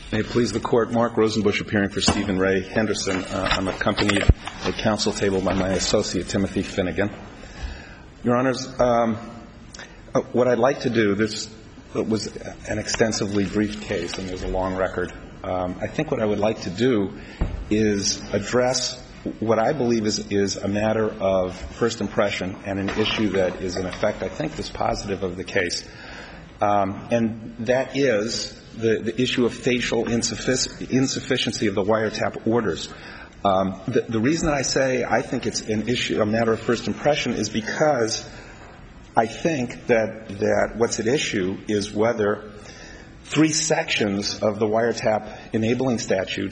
May it please the Court, Mark Rosenbusch appearing for Stephen Ray Henderson. I'm accompanied at council table by my associate, Timothy Finnegan. Your Honors, what I'd like to do, this was an extensively briefed case, and there's a long record. I think what I would like to do is address what I believe is a matter of first impression and an issue that is, in effect, I think, dispositive of the case. And that is the issue of facial insufficiency of the wiretap orders. The reason that I say I think it's an issue, a matter of first impression, is because I think that what's at issue is whether three sections of the wiretap enabling statute,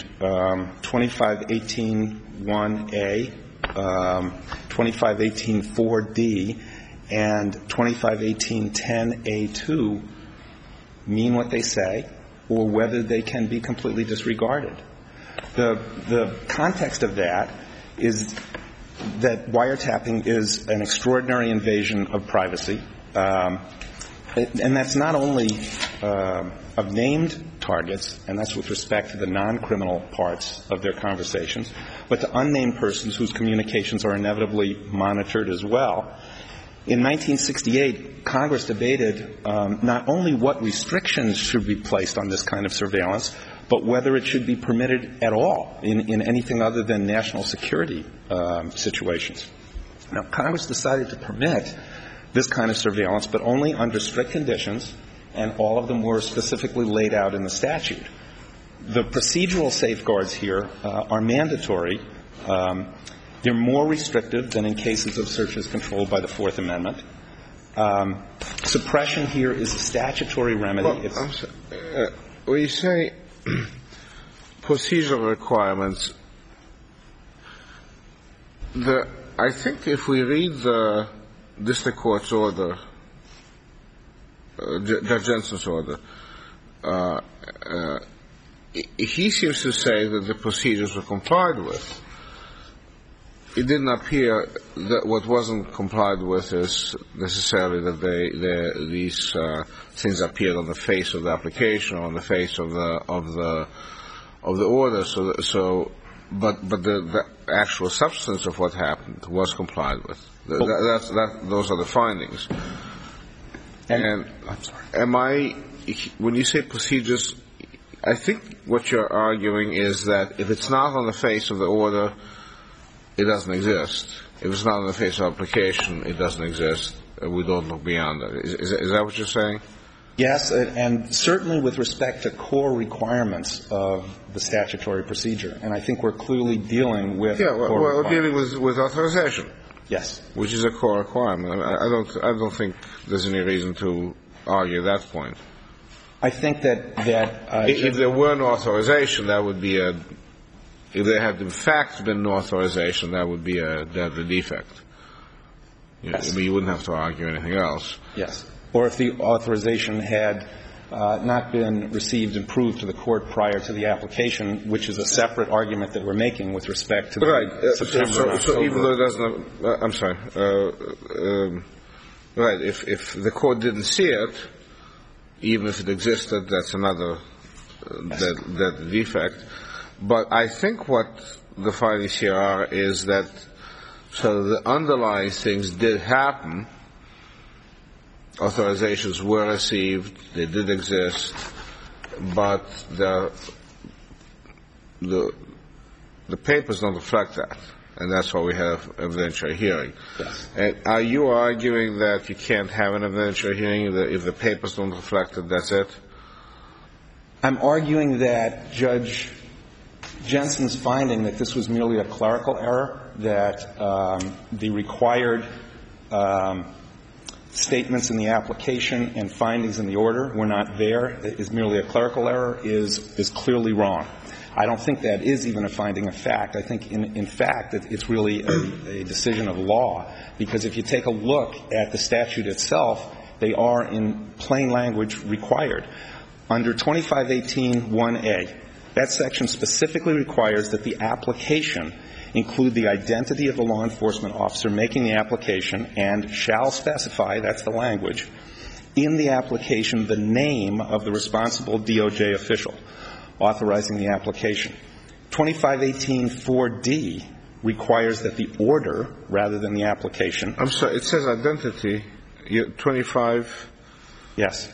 2518-1A, 2518-4D, and 2518-10A2 mean what they say, or whether they can be completely disregarded. The context of that is that wiretapping is an extraordinary invasion of privacy, and that's not only of named targets, and that's with respect to the non-criminal parts of their conversations, but to unnamed persons whose communications are inevitably monitored as well. In 1968, Congress debated not only what restrictions should be placed on this kind of surveillance, but whether it should be permitted at all in anything other than national security situations. Now, Congress decided to permit this kind of surveillance, but only under strict conditions, and all of them were specifically laid out in the statute. The procedural safeguards here are mandatory. They're more restrictive than in cases of searches controlled by the Fourth Amendment. Suppression here is a statutory remedy. Well, when you say procedural requirements, I think if we read the district court's order, Judge Jensen's order, he seems to say that the procedures were complied with. It didn't appear that what wasn't complied with is necessarily that these things appeared on the face of the application or on the face of the order. But the actual substance of what happened was complied with. Those are the findings. And when you say procedures, I think what you're arguing is that if it's not on the face of the order, it doesn't exist. If it's not on the face of application, it doesn't exist. We don't look beyond it. Is that what you're saying? Yes, and certainly with respect to core requirements of the statutory procedure. And I think we're clearly dealing with core requirements. We're dealing with authorization. Yes. Which is a core requirement. I don't think there's any reason to argue that point. I think that if there were no authorization, that would be if there had in fact been no authorization, that would be a deadly defect. Yes. I mean, you wouldn't have to argue anything else. Yes. Or if the authorization had not been received and proved to the court prior to the application, which is a separate argument that we're making with respect to the September. So even though it doesn't, I'm sorry. Right. If the court didn't see it, even if it existed, that's another deadly defect. But I think what the findings here are is that so the underlying things did happen. Authorizations were received. They did exist. But the papers don't reflect that. And that's why we have evidentiary hearing. Yes. And are you arguing that you can't have an evidentiary hearing if the papers don't reflect it, that's it? I'm arguing that Judge Jensen's finding that this was merely a clerical error, that the required statements in the application and findings in the order were not there, is merely a clerical error, is clearly wrong. I don't think that is even a finding of fact. I think, in fact, that it's really a decision of law, because if you take a look at the statute itself, they are in plain language required. Under 2518-1A, that section specifically requires that the application include the identity of the law enforcement officer making the application and shall specify, that's the language, in the application the name of the responsible DOJ official. authorizing the application. 2518-4D requires that the order, rather than the application. I'm sorry, it says identity, 2518-1A. Yes.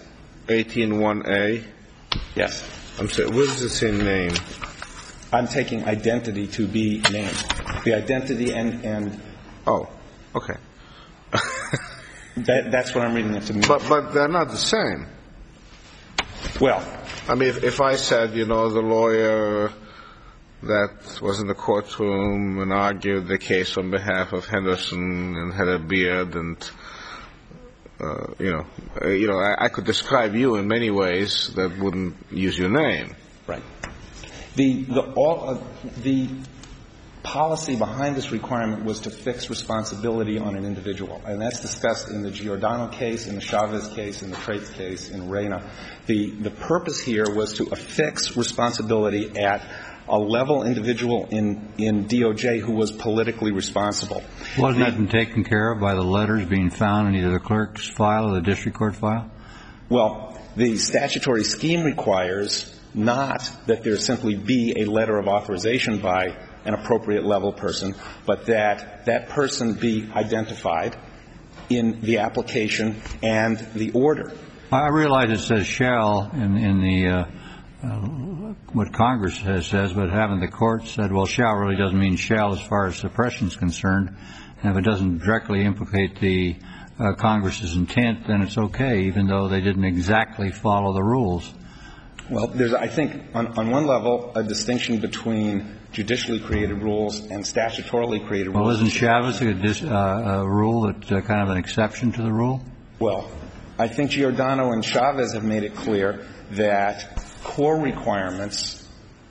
Yes. I'm sorry, what does it say name? I'm taking identity to be named. The identity and Oh, okay. that's what I'm reading it to mean. But they're not the same. Well, I mean, if I said, the lawyer that was in the courtroom and argued the case on behalf of Henderson and had a beard and, I could describe you in many ways that wouldn't use your name. right. The policy behind this requirement was to fix responsibility on an individual, and that's discussed in the Giordano case, in the Chavez case, in the Traits case, in Reyna. The purpose here was to affix responsibility at a level individual in DOJ who was politically responsible. Wasn't that been taken care of by the letters being found in either the clerk's file or the district court file? Well, the statutory scheme requires not that there simply be a letter of authorization by an appropriate level person, but that that person be identified in the application and the order. I realize it says shall in the what Congress says, but haven't the court said, well, shall really doesn't mean shall as far as suppression is concerned, and if it doesn't directly implicate the Congress's intent, then it's okay, even though they didn't exactly follow the rules. Well, there's, I think, on one level, a distinction between judicially created rules and statutorily created rules. Well, isn't Chavez a rule that's kind of an exception to the rule? Well, I think Giordano and Chavez have made it clear that core requirements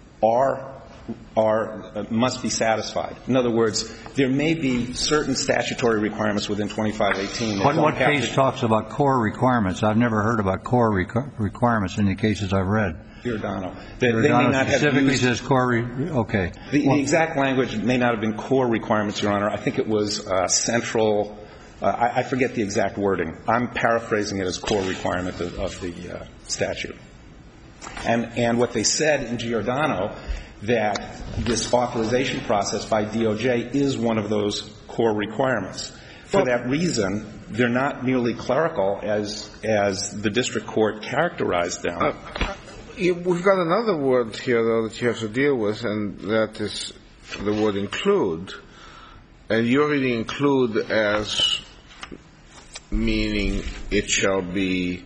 must be satisfied. In other words, there may be certain statutory requirements within 2518. What case talks about core requirements? I've never heard about core requirements in the cases I've read. Giordano. Giordano specifically says core. Okay. The exact language may not have been core requirements, Your Honor. I think it was central. I forget the exact wording. I'm paraphrasing it as core requirement of the statute. And what they said in Giordano, that this authorization process by DOJ is one of those core requirements. For that reason, they're not merely clerical as the district court characterized them. We've got another word here, though, that you have to deal with, and that is the word include. And you're reading include as meaning it shall be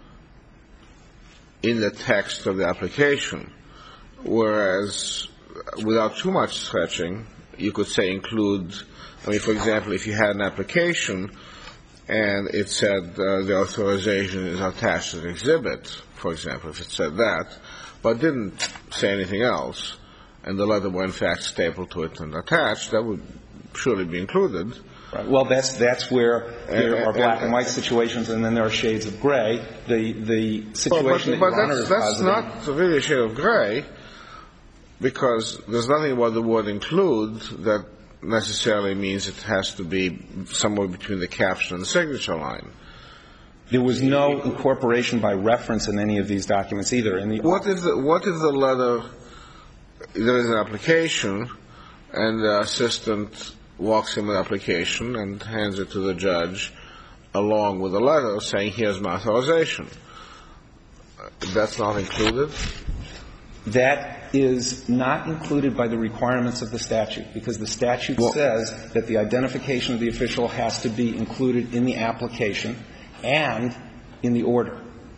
in the text of the application, whereas without too much stretching, you could say include. I mean, for example, if you had an application and it said the authorization is attached to the exhibit, for example, if it said that, but didn't say anything else, and the letter were in fact stapled to it and attached, that would surely be included. Right. Well, that's where there are black and white situations, and then there are shades of gray. The situation that Your Honor is positing. That's not really a shade of gray, because there's nothing about the word include that necessarily means it has to be somewhere between the caption and the signature line. There was no incorporation by reference in any of these documents either. What if the letter, there is an application, and the assistant walks in the application and hands it to the judge along with a letter saying, here's my authorization. That's not included? That is not included by the requirements of the statute, because the statute says that the identification of the official has to be included in the application and in the order.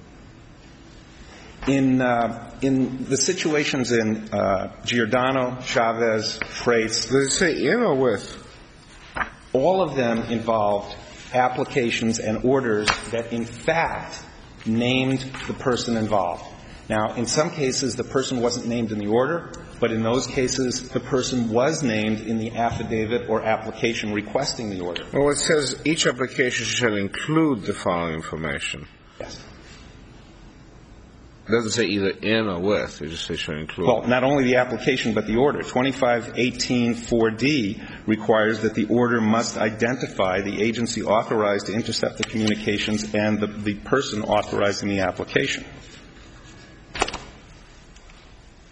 In the situations in Giordano, Chavez, Traits. Does it say in or with? All of them involved applications and orders that, in fact, named the person involved. Now, in some cases, the person wasn't named in the order, but in those cases, the person was named in the affidavit or application requesting the order. Well, it says each application shall include the following information. Yes. It doesn't say either in or with. It just says shall include. Well, not only the application, but the order. 2518-4D requires that the order must identify the agency authorized to intercept the communications and the person authorizing the application.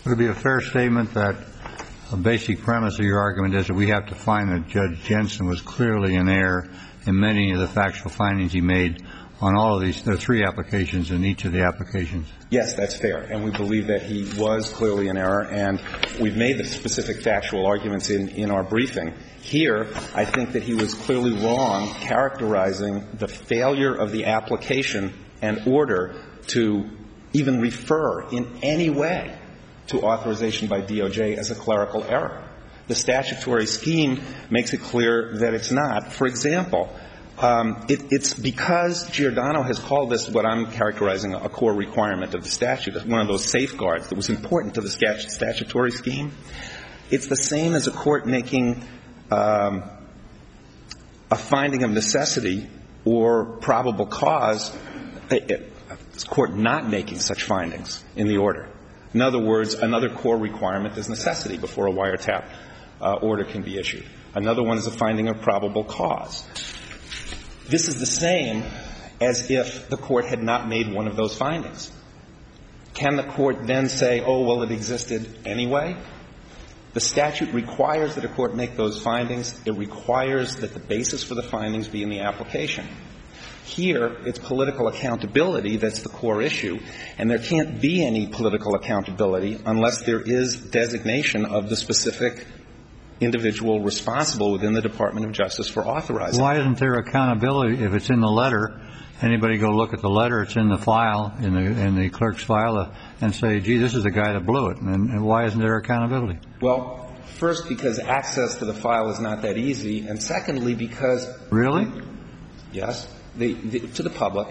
Would it be a fair statement that a basic premise of your argument is that we have to find that Judge Jensen was clearly in error in many of the factual findings he made on all of these? There are 3 applications in each of the applications. Yes, that's fair. And we believe that he was clearly in error. And we've made the specific factual arguments in our briefing. Here, I think that he was clearly wrong characterizing the failure of the application and order to even refer in any way to authorization by DOJ as a clerical error. The statutory scheme makes it clear that it's not. For example, it's because Giordano has called this what I'm characterizing a core requirement of the statute, one of those safeguards that was important to the statutory scheme. It's the same as a court making a finding of necessity or probable cause, a court not making such findings in the order. In other words, another core requirement is necessity before a wiretap order can be issued. Another one is a finding of probable cause. This is the same as if the court had not made one of those findings. Can the court then say, oh, well, it existed anyway? The statute requires that a court make those findings. It requires that the basis for the findings be in the application. Here, it's political accountability that's the core issue, and there can't be any political accountability unless there is designation of the specific individual responsible within the Department of Justice for authorizing. Why isn't there accountability if it's in the letter? Anybody go look at the letter, it's in the file, in the clerk's file, and say, gee, this is the guy that blew it. And why isn't there accountability? Well, first, because access to the file is not that easy, and secondly, because — Really? Yes. To the public.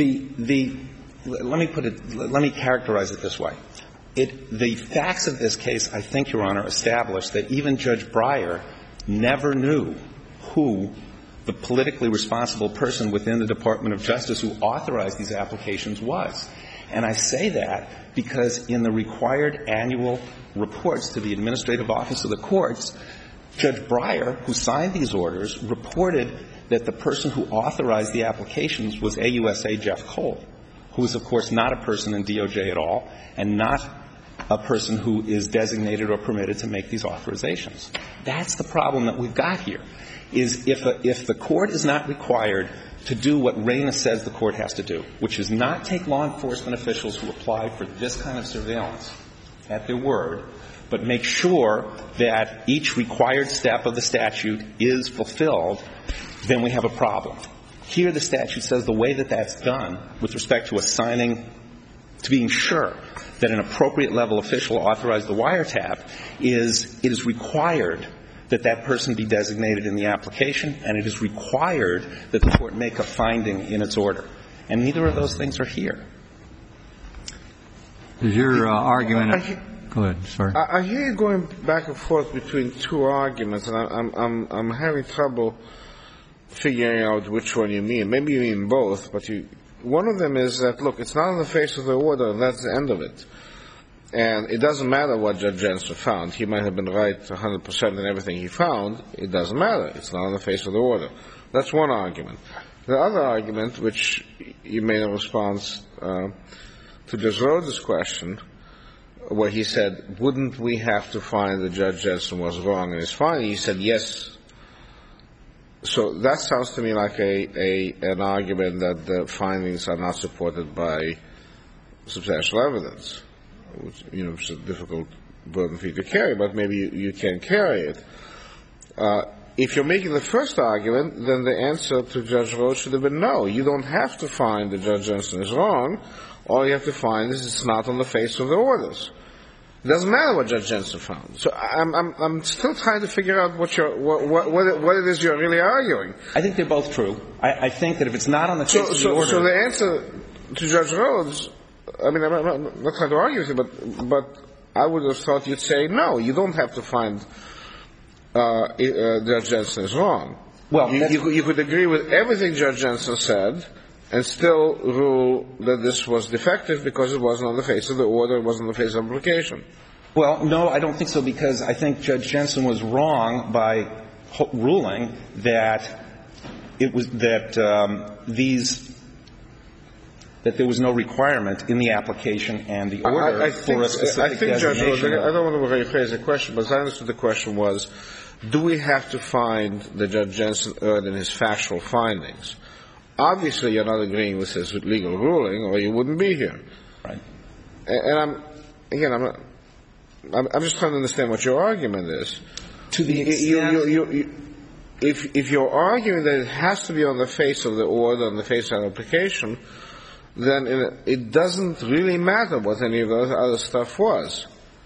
Let me characterize it this way. The facts of this case, I think, Your Honor, established that even Judge Breyer never knew who the politically responsible person within the Department of Justice who authorized these applications was. And I say that because in the required annual reports to the administrative office of the courts, Judge Breyer, who signed these orders, reported that the person who authorized the applications was AUSA Jeff Cole, who is, of course, not a person in DOJ at all and not a person who is designated or permitted to make these authorizations. That's the problem that we've got here, is if the court is not required to do what Reyna says the court has to do, which is not take law enforcement officials who apply for this kind of surveillance at their word, but make sure that each required step of the statute is fulfilled, then we have a problem. Here the statute says the way that that's done with respect to assigning, to being sure that an appropriate level official authorized the wiretap is it is required that that person be designated in the application, and it is required that the court make a finding in its order. And neither of those things are here. Is your argument — Go ahead. Sorry. I hear you going back and forth between 2 arguments, and I'm having trouble figuring out which one you mean. Maybe you mean both, but one of them is that, look, it's not on the face of the order, and that's the end of it. And it doesn't matter what Judge Jensen found. He might have been right 100% in everything he found. It doesn't matter. It's not on the face of the order. That's one argument. The other argument, which you made in response to Judge Rhodes' question, where he said, wouldn't we have to find that Judge Jensen was wrong in his finding? He said, yes. So that sounds to me like an argument that the findings are not supported by substantial evidence, which, is a difficult burden for you to carry, but maybe you can carry it. If you're making the first argument, then the answer to Judge Rhodes should have been no. You don't have to find that Judge Jensen is wrong. All you have to find is it's not on the face of the orders. It doesn't matter what Judge Jensen found. So I'm still trying to figure out what it is you're really arguing. I think they're both true. I think that if it's not on the face of the order. So the answer to Judge Rhodes, I mean, I'm not trying to argue with you, but I would have thought you'd say no. You don't have to find Judge Jensen is wrong. Well, you could agree with everything Judge Jensen said and still rule that this was defective because it wasn't on the face of the order, it wasn't on the face of the application. Well, no, I don't think so, because I think Judge Jensen was wrong by ruling that it was that these that there was no requirement in the application and the order for a specific designation. I don't want to rephrase the question, but as I understood the question was, do we have to find that Judge Jensen erred in his factual findings? Obviously, you're not agreeing with his legal ruling, or you wouldn't be here. Right. And I'm just trying to understand what your argument is. To the extent if you're arguing that it has to be on the face of the order, on the face of the application, then it doesn't really matter what any of the other stuff was.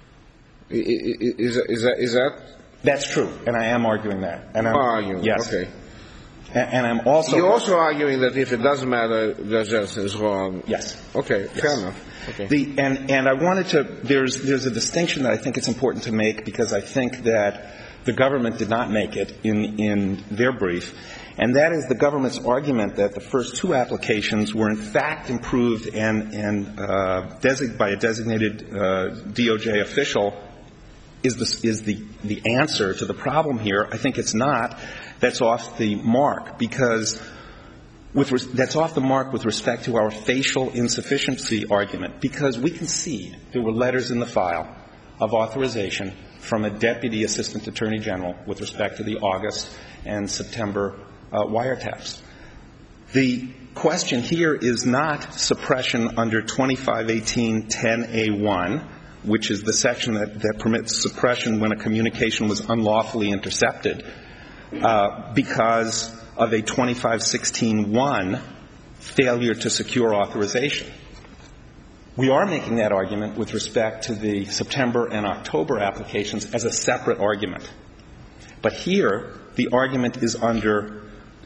Is that? That's true, and I am arguing that. And I'm arguing, yes. Okay. And I'm also... You're also arguing that if it doesn't matter, Judge Jensen is wrong. Yes. Okay, yes. Fair enough. Okay. And I wanted to... There's a distinction that I think it's important to make, because I think that the government did not make it in their brief, and that is the government's argument that the first two applications were in fact improved and by a designated DOJ official is the answer to the problem here. I think it's not. That's off the mark, because that's off the mark with respect to our facial insufficiency argument, because we concede there were letters in the file of authorization from a Deputy Assistant Attorney General with respect to the August and September wiretaps. The question here is not suppression under 2518-10A1, which is the section that permits suppression when a communication was unlawfully intercepted, because of a 2516-1 failure to secure authorization. We are making that argument with respect to the September and October applications as a separate argument. But here, the argument is under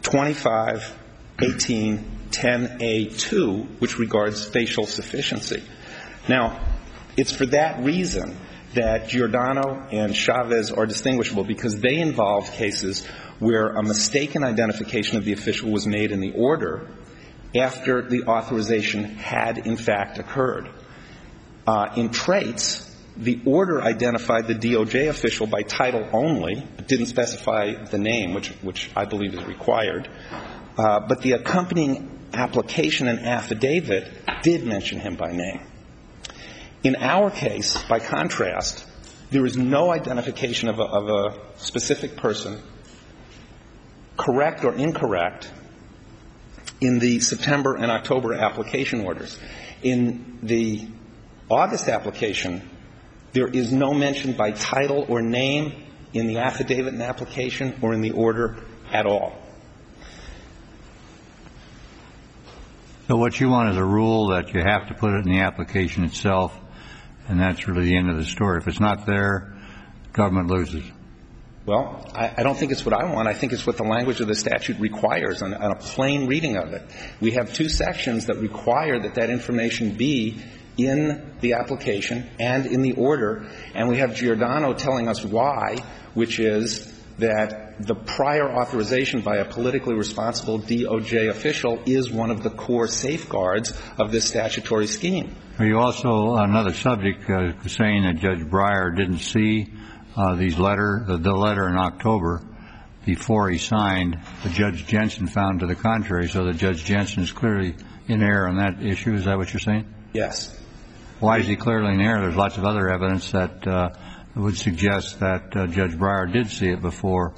2518-10A2, which regards facial sufficiency. Now, it's for that reason that Giordano and Chavez are distinguishable, because they involve cases where a mistaken identification of the official was made in the order after the authorization had in fact occurred. In Traits, the order identified the DOJ official by title only, but didn't specify the name, which I believe is required. But the accompanying application and affidavit did mention him by name. In our case, by contrast, there is no identification of a specific person, correct or incorrect, in the September and October application orders. In the August application, there is no mention by title or name in the affidavit and application or in the order at all. So what you want is a rule that you have to put it in the application itself, and that's really the end of the story. If it's not there, government loses. Well, I don't think it's what I want. I think it's what the language of the statute requires on a plain reading of it. We have two sections that require that information be in the application and in the order, and we have Giordano telling us why, which is that the prior authorization by a politically responsible DOJ official is one of the core safeguards of this statutory scheme. Are you also, another subject, saying that Judge Breyer didn't see the letter in October before he signed, but Judge Jensen found to the contrary, so that Judge Jensen is clearly in error on that issue? Is that what you're saying? Yes. Why is he clearly in error? There's lots of other evidence that would suggest that Judge Breyer did see it before.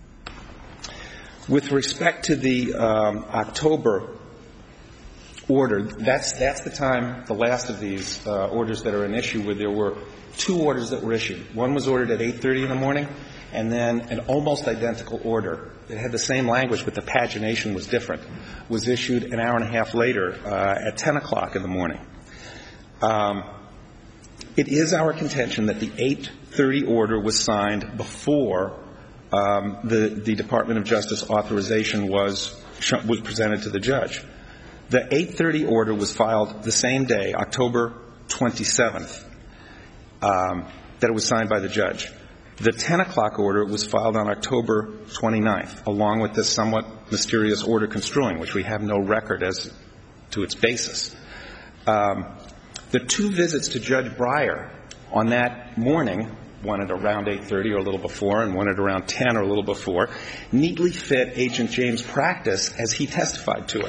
With respect to the October order, that's the time, the last of these orders that are an issue, where there were two orders that were issued. One was ordered at 8:30 in the morning, and then an almost identical order that had the same language, but the pagination was different, was issued an hour and a half later at 10 o'clock in the morning. It is our contention that the 8:30 order was signed before the Department of Justice authorization was presented to the judge. The 8:30 order was filed the same day, October 27th, that it was signed by the judge. The 10 o'clock order was filed on October 29th, along with this somewhat mysterious order construing, which we have no record as to its basis. The two visits to Judge Breyer on that morning, one at around 8:30 or a little before, and one at around 10 or a little before, neatly fit Agent James' practice as he testified to it.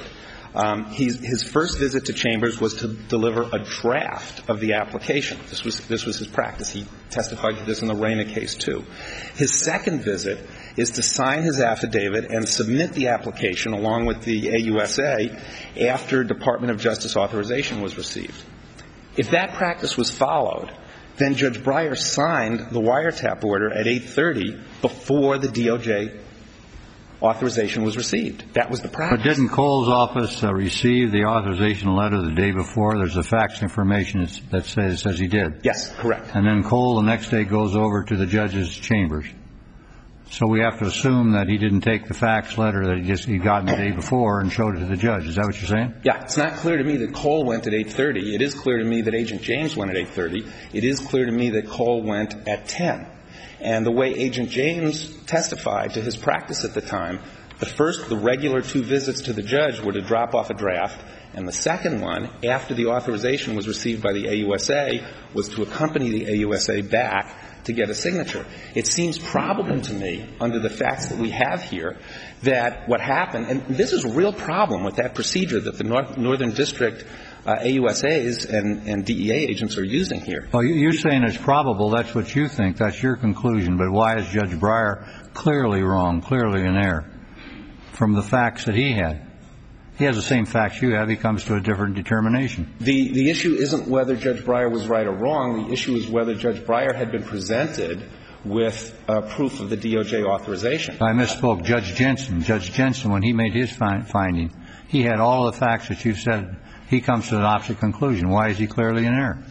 His first visit to Chambers was to deliver a draft of the application. This was his practice. He testified to this in the Reyna case, too. His second visit is to sign his affidavit and submit the application along with the AUSA after Department of Justice authorization was received. If that practice was followed, then Judge Breyer signed the wiretap order at 8:30 before the DOJ authorization was received. That was the practice. But didn't Cole's office receive the authorization letter the day before? There's a fax information that says he did. Yes, correct. And then Cole the next day goes over to the judge's chambers. So we have to assume that he didn't take the fax letter that he got the day before and showed it to the judge. Is that what you're saying? Yeah. It's not clear to me that Cole went at 8:30. It is clear to me that Agent James went at 8:30. It is clear to me that Cole went at 10. And the way Agent James testified to his practice at the time, the regular 2 visits to the judge were to drop off a draft, and the second one, after the authorization was received by the AUSA, was to accompany the AUSA back to get a signature. It seems probable to me, under the facts that we have here, that what happened, and this is a real problem with that procedure that the Northern District AUSAs and DEA agents are using here. Well, you're saying it's probable. That's what you think. That's your conclusion. But why is Judge Breyer clearly wrong, clearly in error from the facts that he had? He has the same facts you have. He comes to a different determination. The issue isn't whether Judge Breyer was right or wrong. The issue is whether Judge Breyer had been presented with proof of the DOJ authorization. I misspoke. Judge Jensen, when he made his finding, he had all the facts that you said. He comes to an opposite conclusion. Why is he clearly in error?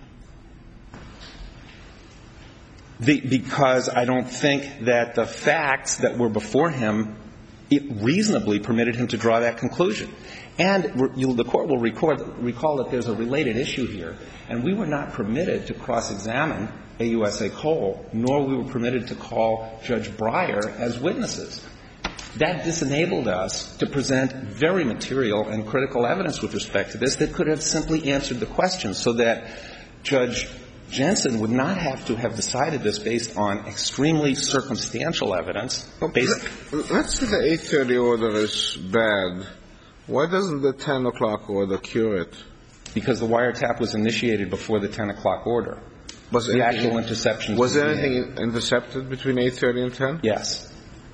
Because I don't think that the facts that were before him it reasonably permitted him to draw that conclusion. And the Court will recall that there's a related issue here, and we were not permitted to cross-examine AUSA Cole, nor we were permitted to call Judge Breyer as witnesses. That disenabled us to present very material and critical evidence with respect to this that could have simply answered the question so that Judge Jensen would not have to have decided this based on extremely circumstantial evidence. Let's say the 8:30 order is bad. Why doesn't the 10 o'clock order cure it? Because the wiretap was initiated before the 10 o'clock order. Was the actual interception. Was there anything intercepted between 8:30 and 10? Yes.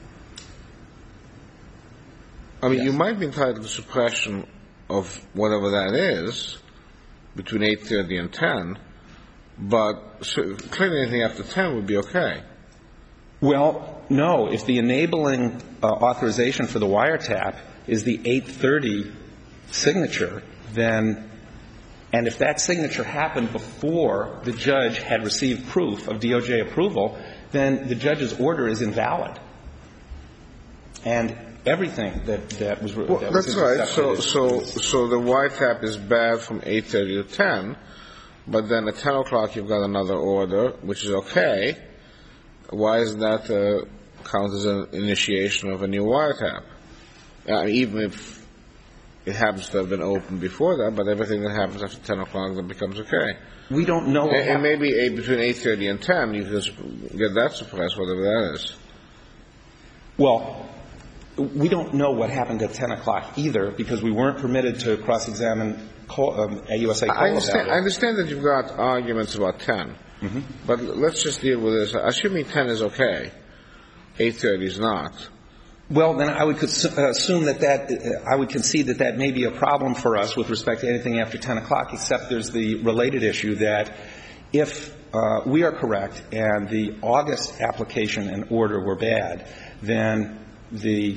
I mean, you might be entitled to suppression of whatever that is between 8:30 and 10. But clearly anything after 10 would be okay. Well, no. If the enabling authorization for the wiretap is the 8:30 signature, then and if that signature happened before the judge had received proof of DOJ approval, then the judge's order is invalid. And everything that was well, that's right. So the wiretap is bad from 8:30 to 10. But then at 10 o'clock you've got another order, which is okay. Why is that count as an initiation of a new wiretap? Even if it happens to have been opened before that, but everything that happens after 10 o'clock then becomes okay. We don't know. And maybe between 8:30 and 10 you can just get that suppressed, whatever that is. Well, we don't know what happened at 10 o'clock either because we weren't permitted to cross-examine AUSA Cole about it. I understand that you've got arguments about 10. Mm-hmm. But let's just deal with this. Assuming 10 is okay, 8:30 is not. Well, then I would assume I would concede that may be a problem for us with respect to anything after 10 o'clock, except there's the related issue that if we are correct and the August application and order were bad, then the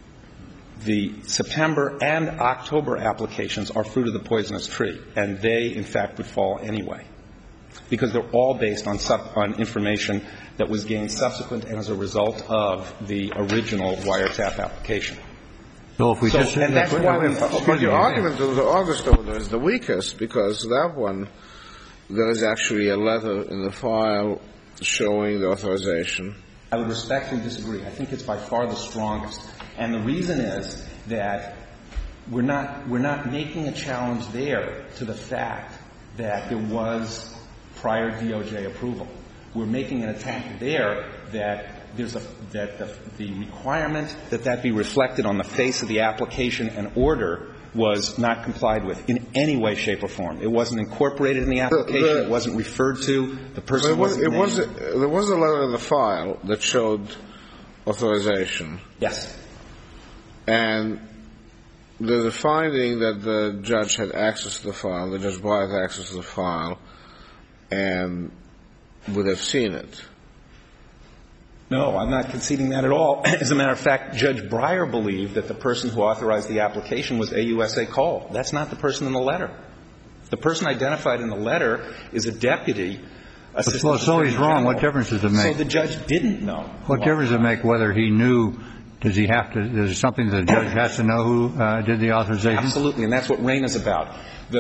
September and October applications are fruit of the poisonous tree, and they, in fact, would fall anyway, because they're all based on information that was gained subsequent and as a result of the original wiretap application. So if we just and that's why but your argument of the August order is the weakest, because that one, there is actually a letter in the file showing the authorization. I would respectfully disagree. I think it's by far the strongest. And the reason is that we're not making a challenge there to the fact that there was prior DOJ approval. We're making an attack there that the requirement that be reflected on the face of the application and order was not complied with in any way, shape, or form. It wasn't incorporated in the application. It wasn't referred to. The person wasn't named. There was a letter in the file that showed authorization. Yes. And there's a finding that the judge had access to the file, the Judge Breyer had access to the file, and would have seen it. No, I'm not conceding that at all. As a matter of fact, Judge Breyer believed that the person who authorized the application was AUSA Cole. That's not the person in the letter. The person identified in the letter is a deputy assistant. Well, so he's wrong. What difference does it make? So the judge didn't know. What difference does it make whether he knew? Does he have to? Is it something the judge has to know who did the authorization? Absolutely, and that's what RAIN is about.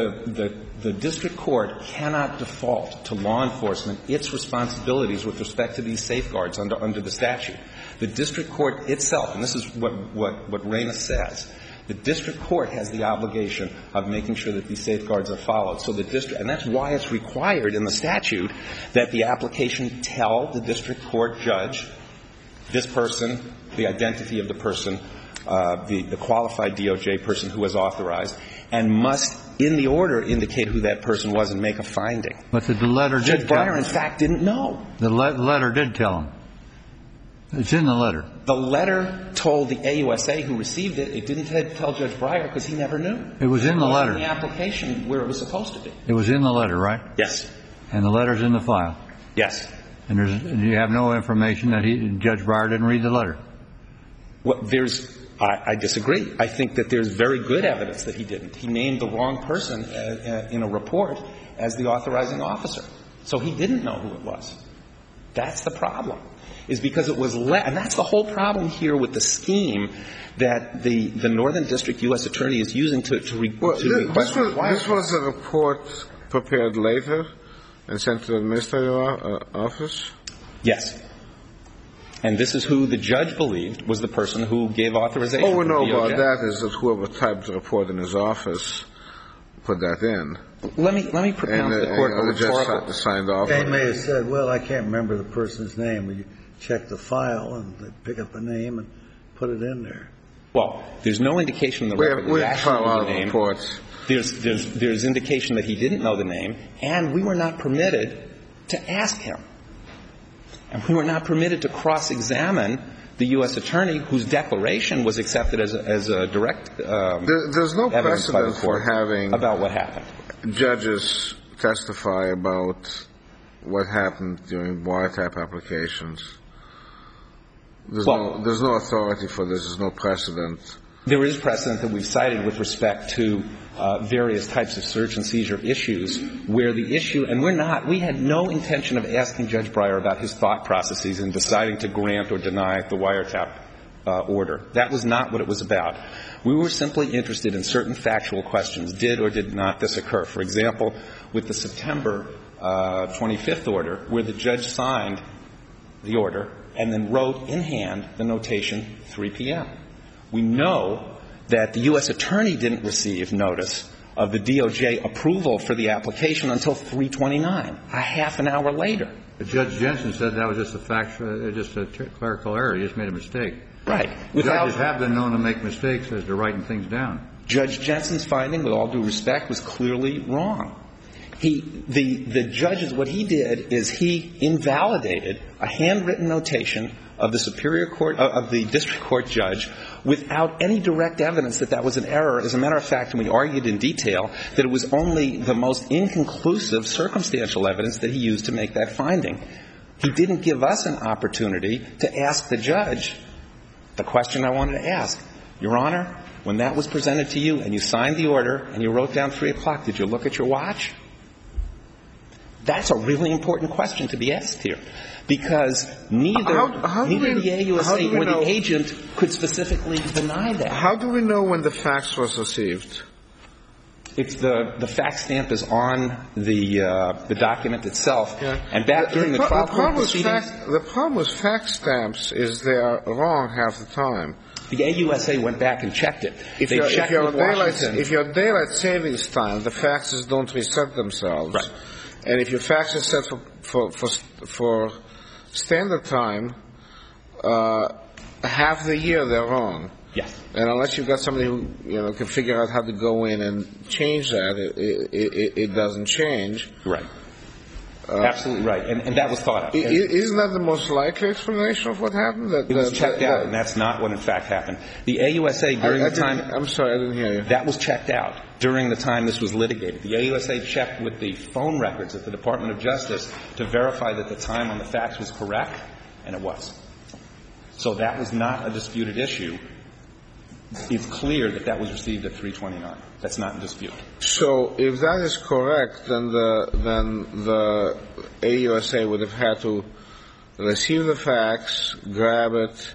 The district court cannot default to law enforcement its responsibilities with respect to these safeguards under the statute. The district court itself, and this is what RAIN says, the district court has the obligation of making sure that these safeguards are followed. So the district, and that's why it's required in the statute that the application tell the district court judge this person, the identity of the person, the qualified DOJ person who was authorized, and must, in the order, indicate who that person was and make a finding. But the letter did Judge Breyer, in fact, didn't know. The letter did tell him. It's in the letter. The letter told the AUSA who received it. It didn't tell Judge Breyer because he never knew. It was in the letter. It was in the application where it was supposed to be. It was in the letter, right? Yes. And the letter's in the file. Yes. And you have no information that Judge Breyer didn't read the letter. Well, I disagree. I think that there's very good evidence that he didn't. He named the wrong person in a report as the authorizing officer. So he didn't know who it was. That's the problem, is because it was and that's the whole problem here with the scheme that the Northern District U.S. Attorney is using to request. This was a report prepared later and sent to the administrative office? Yes. And this is who the judge believed was the person who gave authorization. All we know about that is that whoever typed the report in his office put that in. Let me propound the court a rhetorical. The signed off. They may have said, well, I can't remember the person's name. But you check the file and they pick up a name and put it in there. Well, there's no indication in the record that he actually knew the name. Reports. There's indication that he didn't know the name, and we were not permitted to ask him. And we were not permitted to cross-examine the U.S. Attorney whose declaration was accepted as a direct there's no evidence by the precedent court for having about what happened. Judges testify about what happened during wiretap applications. There's no authority for this. There's no precedent. There is precedent that we've cited with respect to various types of search and seizure issues where the issue, and we had no intention of asking Judge Breyer about his thought processes in deciding to grant or deny the wiretap order. That was not what it was about. We were simply interested in certain factual questions. Did or did not this occur? For example, with the September 25th order, where the judge signed the order and then wrote in hand the notation 3 p.m. We know that the U.S. Attorney didn't receive notice of the DOJ approval for the application until 3:29, a half an hour later. But Judge Jensen said that was just a clerical error. He just made a mistake. Right. Judges have been known to make mistakes as to writing things down. Judge Jensen's finding, with all due respect, was clearly wrong. The judges, what he did is he invalidated a handwritten notation of the Superior Court, of the District Court judge, without any direct evidence that that was an error. As a matter of fact, and we argued in detail, that it was only the most inconclusive circumstantial evidence that he used to make that finding. He didn't give us an opportunity to ask the judge the question I wanted to ask. Your Honor, when that was presented to you and you signed the order and you wrote down 3 o'clock, did you look at your watch? That's a really important question to be asked here, because neither the AUSA or the agent could specifically deny that. How do we know when the fax was received? It's the fax stamp is on the document itself. Yeah. And back during the trial court proceedings. The problem with fax stamps is they are wrong half the time. The AUSA went back and checked it. If you're daylight savings time, the faxes don't reset themselves. Right. And if your fax is set for standard time, half the year they're wrong. Yes. And unless you've got somebody who, can figure out how to go in and change that, it doesn't change. Right. Absolutely right. And that was thought of. Isn't that the most likely explanation of what happened? It was checked out, and that's not what in fact happened. The AUSA during the time... I'm sorry, I didn't hear you. That was checked out during the time this was litigated. The AUSA checked with the phone records at the Department of Justice to verify that the time on the fax was correct, and it was. So that was not a disputed issue. It's clear that that was received at 3:29. That's not in dispute. So if that is correct, then the AUSA would have had to receive the fax, grab it.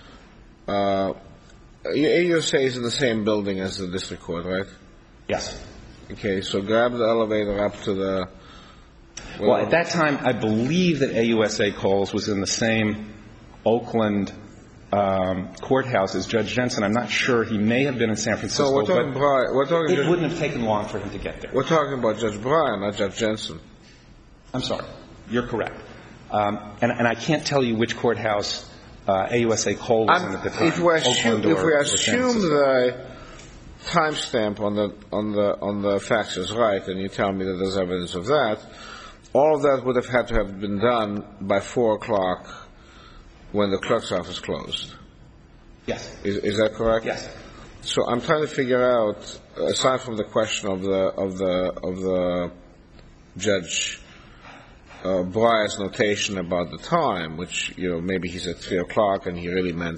AUSA is in the same building as the district court, right? Yes. Okay, so grab the elevator up to the... Well, at that time, I believe that AUSA Coles was in the same Oakland courthouse as Judge Jensen. I'm not sure. He may have been in San Francisco. So it wouldn't have taken long for him to get there. We're talking about Judge Breyer, not Judge Jensen. I'm sorry. You're correct. And I can't tell you which courthouse AUSA Cole was in at the time. If we assume the timestamp on the fax is right, and you tell me that there's evidence of that, all of that would have had to have been done by 4 o'clock when the clerk's office closed. Yes. Is that correct? Yes. So I'm trying to figure out, aside from the question of the Judge Breyer's notation about the time, which maybe he said 3 o'clock and he really meant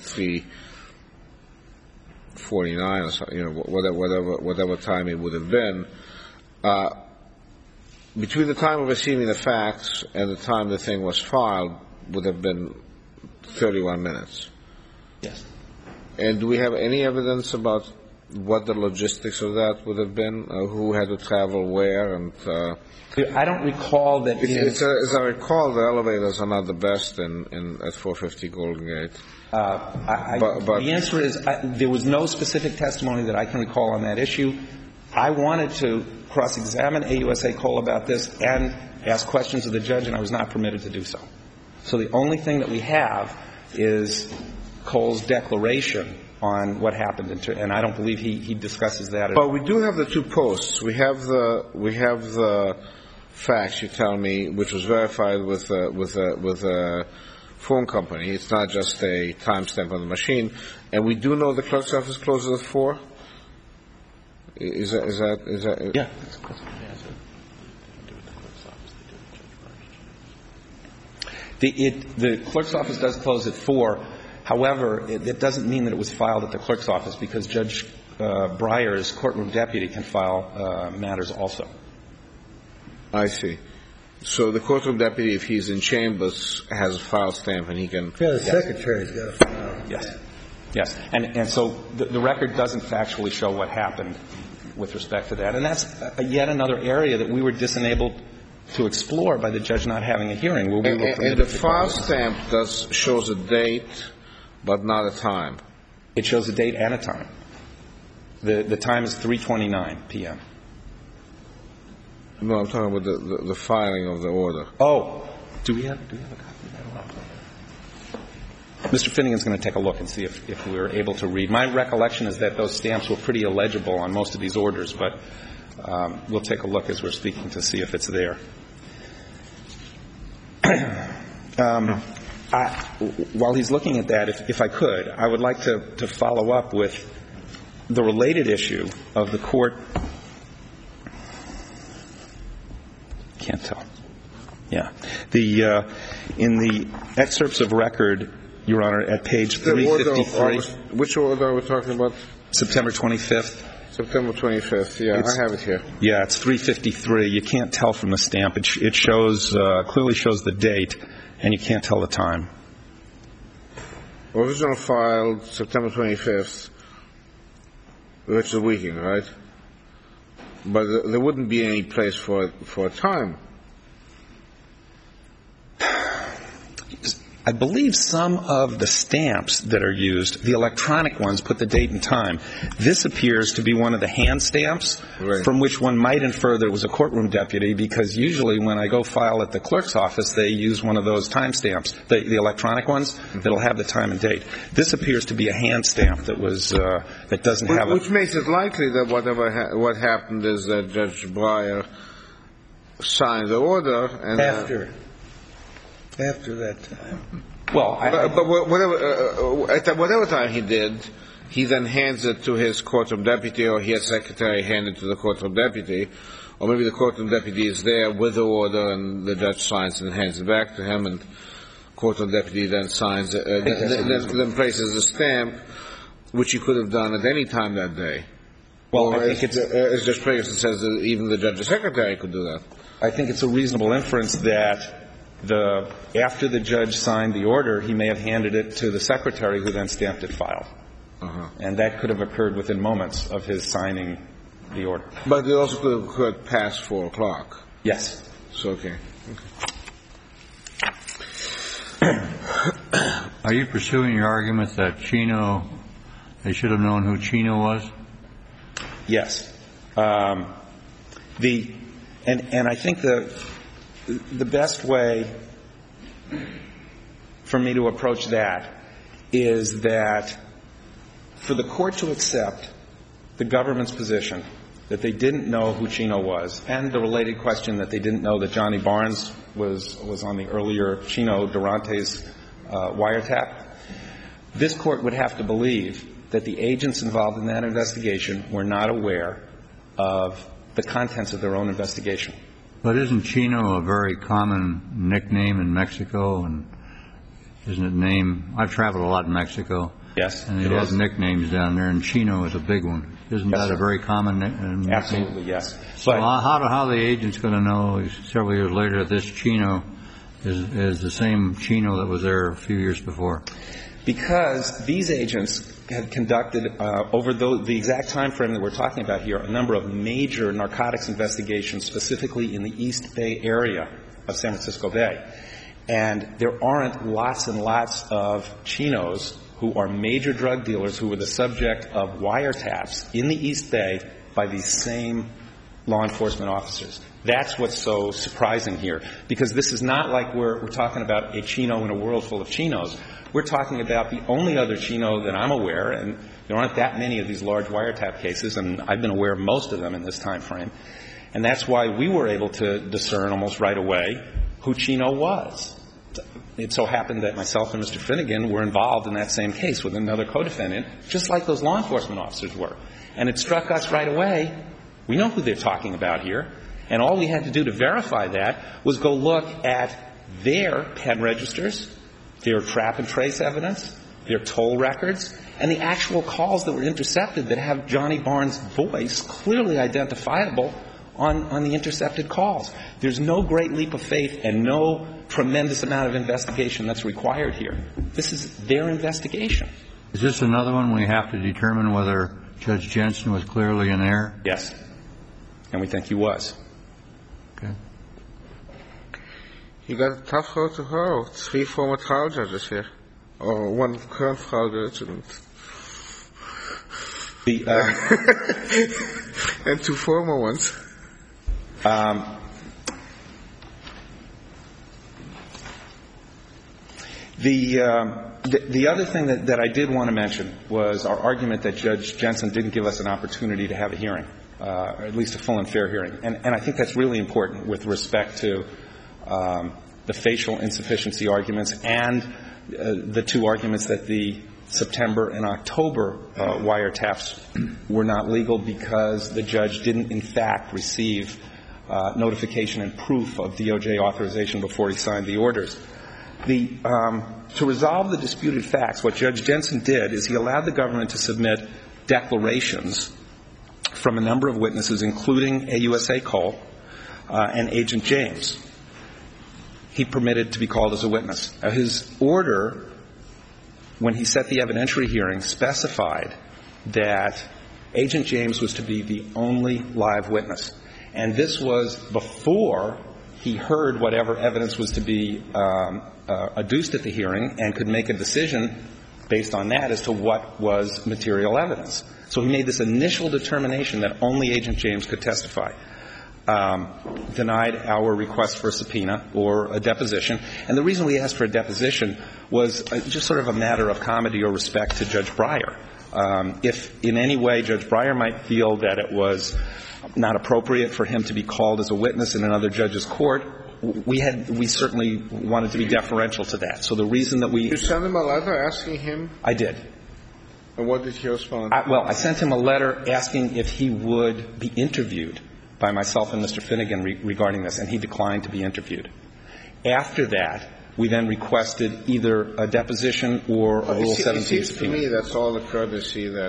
3:49 or something, whatever time it would have been. Between the time of receiving the fax and the time the thing was filed would have been 31 minutes. Yes. And do we have any evidence about what the logistics of that would have been? Who had to travel where? And I don't recall that. As I recall, the elevators are not the best at 450 Golden Gate. But the answer is there was no specific testimony that I can recall on that issue. I wanted to cross-examine AUSA Cole about this and ask questions of the judge, and I was not permitted to do so. So the only thing that we have is Cole's declaration on what happened, and I don't believe he discusses that at all. But we do have the 2 posts. We have the fax, you tell me, which was verified with a phone company. It's not just a timestamp on the machine. And we do know the clerk's office closes at 4. Is that? Yeah. The clerk's office does close at 4. However, it doesn't mean that it was filed at the clerk's office because Judge Breyer's courtroom deputy can file matters also. I see. So the courtroom deputy, if he's in chambers, has a file stamp and he can... Yeah, the secretary's got a file. Yes. Yes. And so the record doesn't factually show what happened with respect to that. And that's yet another area that we were disenabled to explore by the judge not having a hearing. And the file stamp shows a date, but not a time. It shows a date and a time. The time is 3:29 p.m. No, I'm talking about the filing of the order. Oh. Do we have a copy of that? Mr. Finnegan's going to take a look and see if we're able to read. My recollection is that those stamps were pretty illegible on most of these orders, but we'll take a look as we're speaking to see if it's there. While he's looking at that, if I could, I would like to follow up with the related issue of the court. Can't tell. Yeah. In the excerpts of record, Your Honor, at page 353. Which order are we talking about? September 25th. September 25th. Yeah, I have it here. Yeah, it's 353. You can't tell from the stamp. It shows clearly shows the date, and you can't tell the time. Original filed September 25th, which is a weekend, right? But there wouldn't be any place for a time. I believe some of the stamps that are used, the electronic ones, put the date and time. This appears to be one of the hand stamps, from which one might infer that it was a courtroom deputy, because usually when I go file at the clerk's office, they use one of those time stamps, the electronic ones, that'll have the time and date. This appears to be a hand stamp that was that doesn't have Which makes it likely that what happened is that Judge Breyer signed the order and After that time. Well, but whatever time he did, he then hands it to his courtroom deputy, or his secretary hand it to the courtroom deputy, or maybe the courtroom deputy is there with the order and the judge signs and hands it back to him, and courtroom deputy then signs it, then places a stamp, which he could have done at any time that day. Well, or I think as Judge Ferguson says, that even the judge's secretary could do that. I think it's a reasonable inference that after the judge signed the order, he may have handed it to the secretary, who then stamped it filed. And that could have occurred within moments of his signing the order. But it also could have occurred past 4 o'clock. Yes. So, okay. Are you pursuing your argument that they should have known who Chino was? Yes. And I think the best way for me to approach that is that for the court to accept the government's position that they didn't know who Chino was, and the related question that they didn't know that Johnny Barnes was on the earlier Chino Durante's wiretap, this court would have to believe that the agents involved in that investigation were not aware of the contents of their own investigation. But isn't Chino a very common nickname in Mexico? And isn't it I've traveled a lot in Mexico. Yes. And they have nicknames down there, and Chino is a big one. Isn't that a very common nickname? Absolutely, yes. So how are the agents going to know several years later that this Chino is the same Chino that was there a few years before? Because these agents had conducted, over the exact time frame that we're talking about here, a number of major narcotics investigations, specifically in the East Bay area of San Francisco Bay. And there aren't lots and lots of Chinos who are major drug dealers who were the subject of wiretaps in the East Bay by these same law enforcement officers. That's what's so surprising here, because this is not like we're talking about a Chino in a world full of Chinos. We're talking about the only other Chino that I'm aware, and there aren't that many of these large wiretap cases, and I've been aware of most of them in this time frame. And that's why we were able to discern almost right away who Chino was. It so happened that myself and Mr. Finnegan were involved in that same case with another co-defendant, just like those law enforcement officers were. And it struck us right away, we know who they're talking about here, and all we had to do to verify that was go look at their pen registers, their trap and trace evidence, their toll records, and the actual calls that were intercepted that have Johnny Barnes' voice clearly identifiable on the intercepted calls. There's no great leap of faith and no tremendous amount of investigation that's required here. This is their investigation. Is this another one we have to determine whether Judge Jensen was clearly in error? Yes. And we think he was. Okay. You got a tough road to hoe. 3 former trial judges here. Or 1 current trial judge. And 2 former ones. The other thing that I did want to mention was our argument that Judge Jensen didn't give us an opportunity to have a hearing, or at least a full and fair hearing. And I think that's really important with respect to the facial insufficiency arguments and the 2 arguments that the September and October wiretaps were not legal because the judge didn't, in fact, receive notification and proof of DOJ authorization before he signed the orders. To resolve the disputed facts, what Judge Jensen did is he allowed the government to submit declarations from a number of witnesses, including AUSA Cole and Agent James. He permitted to be called as a witness. His order, when he set the evidentiary hearing, specified that Agent James was to be the only live witness. And this was before He heard whatever evidence was to be adduced at the hearing and could make a decision based on that as to what was material evidence. So he made this initial determination that only Agent James could testify, denied our request for a subpoena or a deposition. And the reason we asked for a deposition was just sort of a matter of comedy or respect to Judge Breyer. If in any way Judge Breyer might feel that it was not appropriate for him to be called as a witness in another judge's court, we certainly wanted to be deferential to that. So the reason that You sent him a letter asking him? I did. And what did he respond? I sent him a letter asking if he would be interviewed by myself and Mr. Finnegan regarding this, and he declined to be interviewed. After that, we then requested either a deposition or a Rule 17 subpoena. It seems to me that's all the courtesy that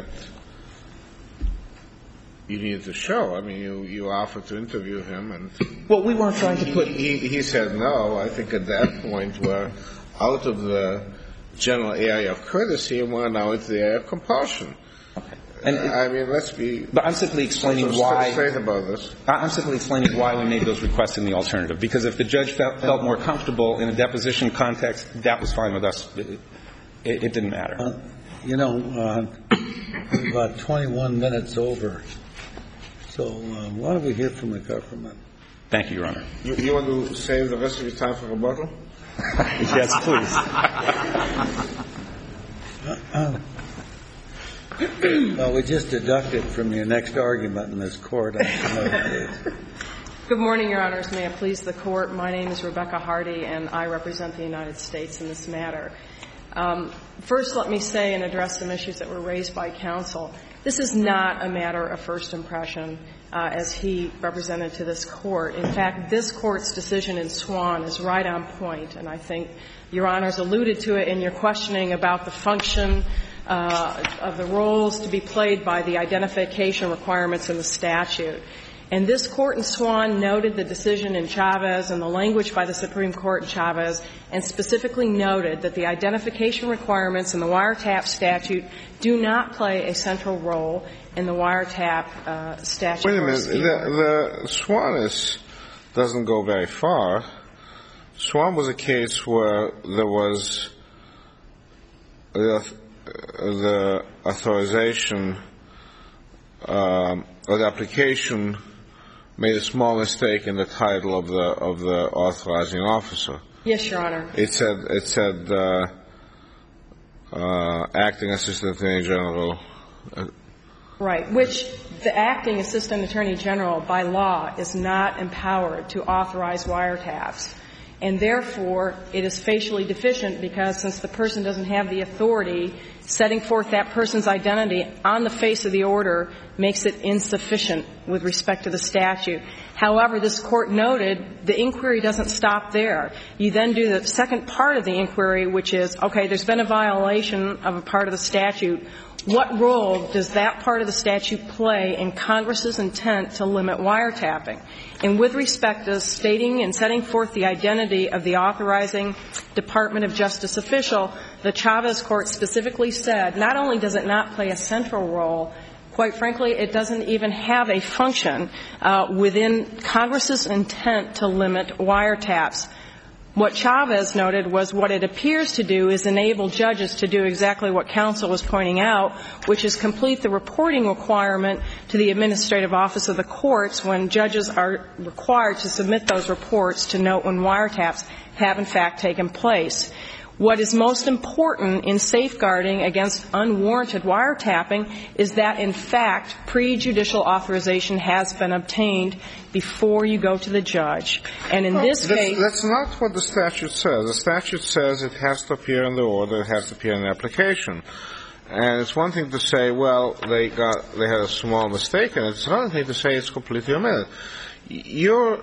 you needed to show. I mean, you offered to interview him, and well, we weren't trying to put. He said no. I think at that point we're out of the general area of courtesy and we're now into the area of compulsion. Okay. I mean, let's be. But I'm simply explaining why. Straight about this. I'm simply explaining why we made those requests in the alternative. Because if the judge felt more comfortable in a deposition context, that was fine with us. It didn't matter. About 21 minutes over. So why don't we hear from the government? Thank you, Your Honor. You want to save the rest of your time for rebuttal? Yes, please. Well, we just deducted from your next argument in this court. Good morning, Your Honors. May it please the Court. My name is Rebecca Hardy, and I represent the United States in this matter. First, let me say and address some issues that were raised by counsel. This is not a matter of first impression, as he represented to this Court. In fact, this Court's decision in Swan is right on point, and I think Your Honors alluded to it in your questioning about the function of the roles to be played by the identification requirements in the statute. And this Court in Swan noted the decision in Chavez and the language by the Supreme Court in Chavez, and specifically noted that the identification requirements in the wiretap statute do not play a central role in the wiretap statute. Wait a minute. The Swan doesn't go very far. Swan was a case where there was the authorization or the application made a small mistake in the title of the authorizing officer. Yes, Your Honor. It said acting assistant attorney general. Right, which the acting assistant attorney general by law is not empowered to authorize wiretaps. And therefore, it is facially deficient because since the person doesn't have the authority, setting forth that person's identity on the face of the order makes it insufficient with respect to the statute. However, this Court noted the inquiry doesn't stop there. You then do the second part of the inquiry, which is, okay, there's been a violation of a part of the statute. What role does that part of the statute play in Congress's intent to limit wiretapping? And with respect to stating and setting forth the identity of the authorizing Department of Justice official, the Chavez Court specifically said not only does it not play a central role, quite frankly, it doesn't even have a function within Congress's intent to limit wiretaps. What Chavez noted was what it appears to do is enable judges to do exactly what counsel was pointing out, which is complete the reporting requirement to the administrative office of the courts when judges are required to submit those reports to note when wiretaps have in fact taken place. What is most important in safeguarding against unwarranted wiretapping is that, in fact, prejudicial authorization has been obtained before you go to the judge. And in this case — That's not what the statute says. The statute says it has to appear in the order, it has to appear in the application. And it's one thing to say, well, they had a small mistake, and it's another thing to say it's completely omitted. Your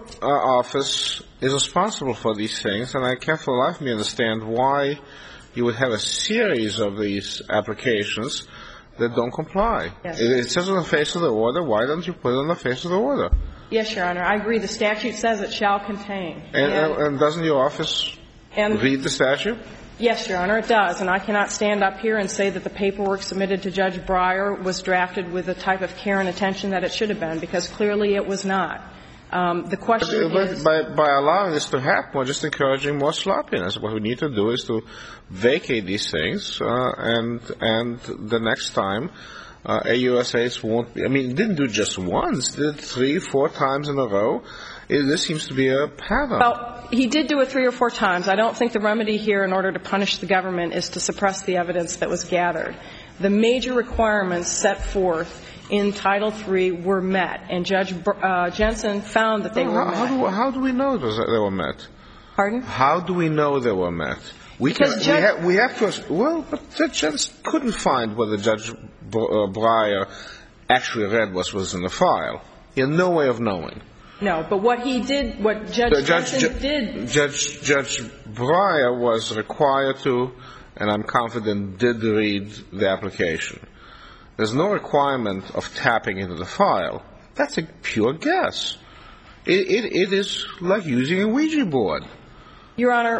office is responsible for these things, and I can't for the life of me understand why you would have a series of these applications that don't comply. Yes. It says on the face of the order. Why don't you put it on the face of the order? Yes, Your Honor. I agree. The statute says it shall contain. And doesn't your office read the statute? Yes, Your Honor, it does. And I cannot stand up here and say that the paperwork submitted to Judge Breyer was drafted with the type of care and attention that it should have been, because clearly it was not. The question is... By allowing this to happen, we're just encouraging more sloppiness. What we need to do is to vacate these things, and the next time, AUSAs won't be... I mean, it didn't do just once. It did 3-4 times in a row. This seems to be a pattern. Well, he did do it 3 or 4 times. I don't think the remedy here in order to punish the government is to suppress the evidence that was gathered. The major requirements set forth in Title III were met, and Judge Jensen found that they were met. How do we know they were met? Pardon? How do we know they were met? We have to. Well, but Judge Jensen couldn't find whether Judge Breyer actually read what was in the file. He had no way of knowing. No, but what he did, what Judge Jensen did... Judge Breyer was required to, and I'm confident did read the application. There's no requirement of tapping into the file. That's a pure guess. It is like using a Ouija board. Your Honor,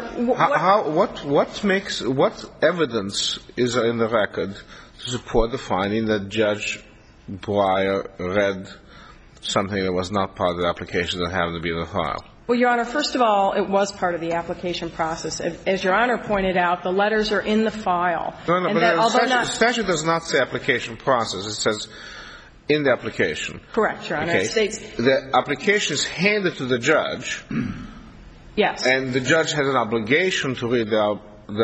what evidence is there in the record to support the finding that Judge Breyer read something that was not part of the application that happened to be in the file? Well, Your Honor, first of all, it was part of the application process. As Your Honor pointed out, the letters are in the file. No, but the statute does not say application process. It says in the application. Correct, Your Honor. Okay. It states the application is handed to the judge. Yes. And the judge has an obligation to read the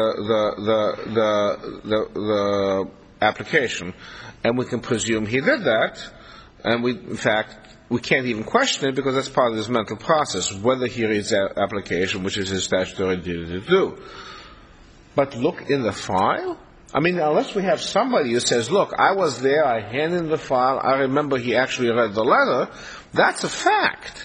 application, and we can presume he did that, and in fact, we can't even question it because that's part of his mental process, whether he reads that application, which is his statutory duty to do. But look in the file? I mean, unless we have somebody who says, look, I was there, I handed in the file, I remember he actually read the letter, that's a fact.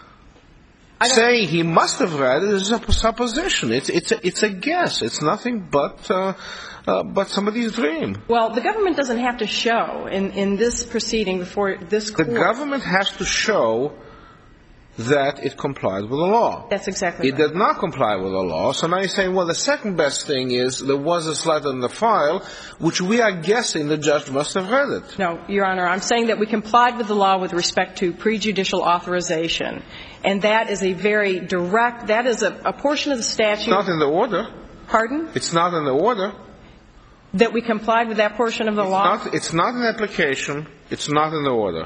Saying he must have read it is a supposition. It's a guess. It's nothing but somebody's dream. Well, the government doesn't have to show in this proceeding before this court. The government has to show that it complied with the law. That's exactly right. It did not comply with the law. So now you're saying, well, the second best thing is there was this letter in the file, which we are guessing the judge must have read it. No, Your Honor. I'm saying that we complied with the law with respect to prejudicial authorization. And that is a very direct, that is a portion of the statute. It's not in the order. Pardon? It's not in the order. That we complied with that portion of the law? It's not an application. It's not in the order.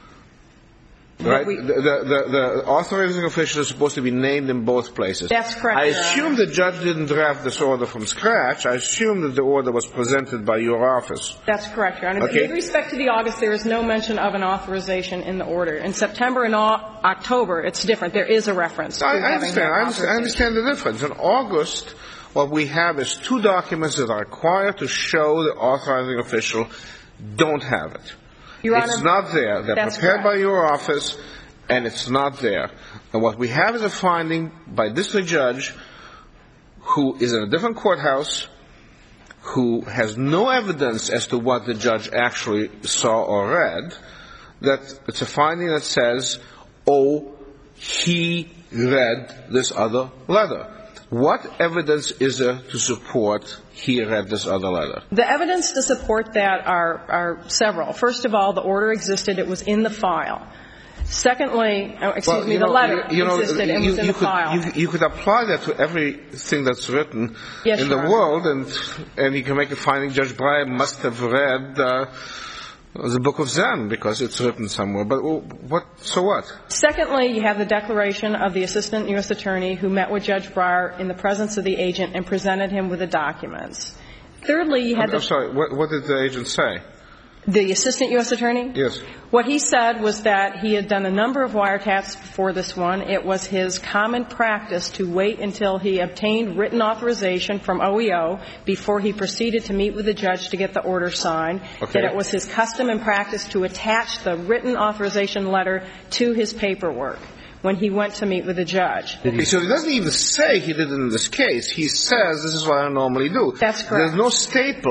Right? The authorizing official is supposed to be named in both places. That's correct, I Your Honor. assume the judge didn't draft this order from scratch. I assume that the order was presented by your office. That's correct, Your Honor. Okay. With respect to the August, there is no mention of an authorization in the order. In September and October, it's different. There is a reference to having that authorization. I understand the difference. In August, what we have is 2 documents that are required to show the authorizing official don't have it. Your Honor, it's not there. They're prepared correct. by your office, and it's not there. And what we have is a finding by district judge who is in a different courthouse, who has no evidence as to what the judge actually saw or read, that it's a finding that says, oh, he read this other letter. What evidence is there to support he read this other letter? The evidence to support that are several. First of all, the order existed. It was in the file. Secondly, the letter existed and was in the file. You could apply that to everything that's written yes, in the Your world, and you can make a finding Judge Breyer must have read the Book of Zen because it's written somewhere. But so what? Secondly, you have the declaration of the assistant U.S. attorney who met with Judge Breyer in the presence of the agent and presented him with the documents. Thirdly, you had I'm sorry, what did the agent say? The assistant U.S. attorney? Yes. What he said was that he had done a number of wiretaps before this one. It was his common practice to wait until he obtained written authorization from OEO before he proceeded to meet with the judge to get the order signed. Okay. That it was his custom and practice to attach the written authorization letter to his paperwork when he went to meet with the judge. Okay, so he doesn't even say he did it in this case. He says, this is what I normally do. That's correct. There's no staple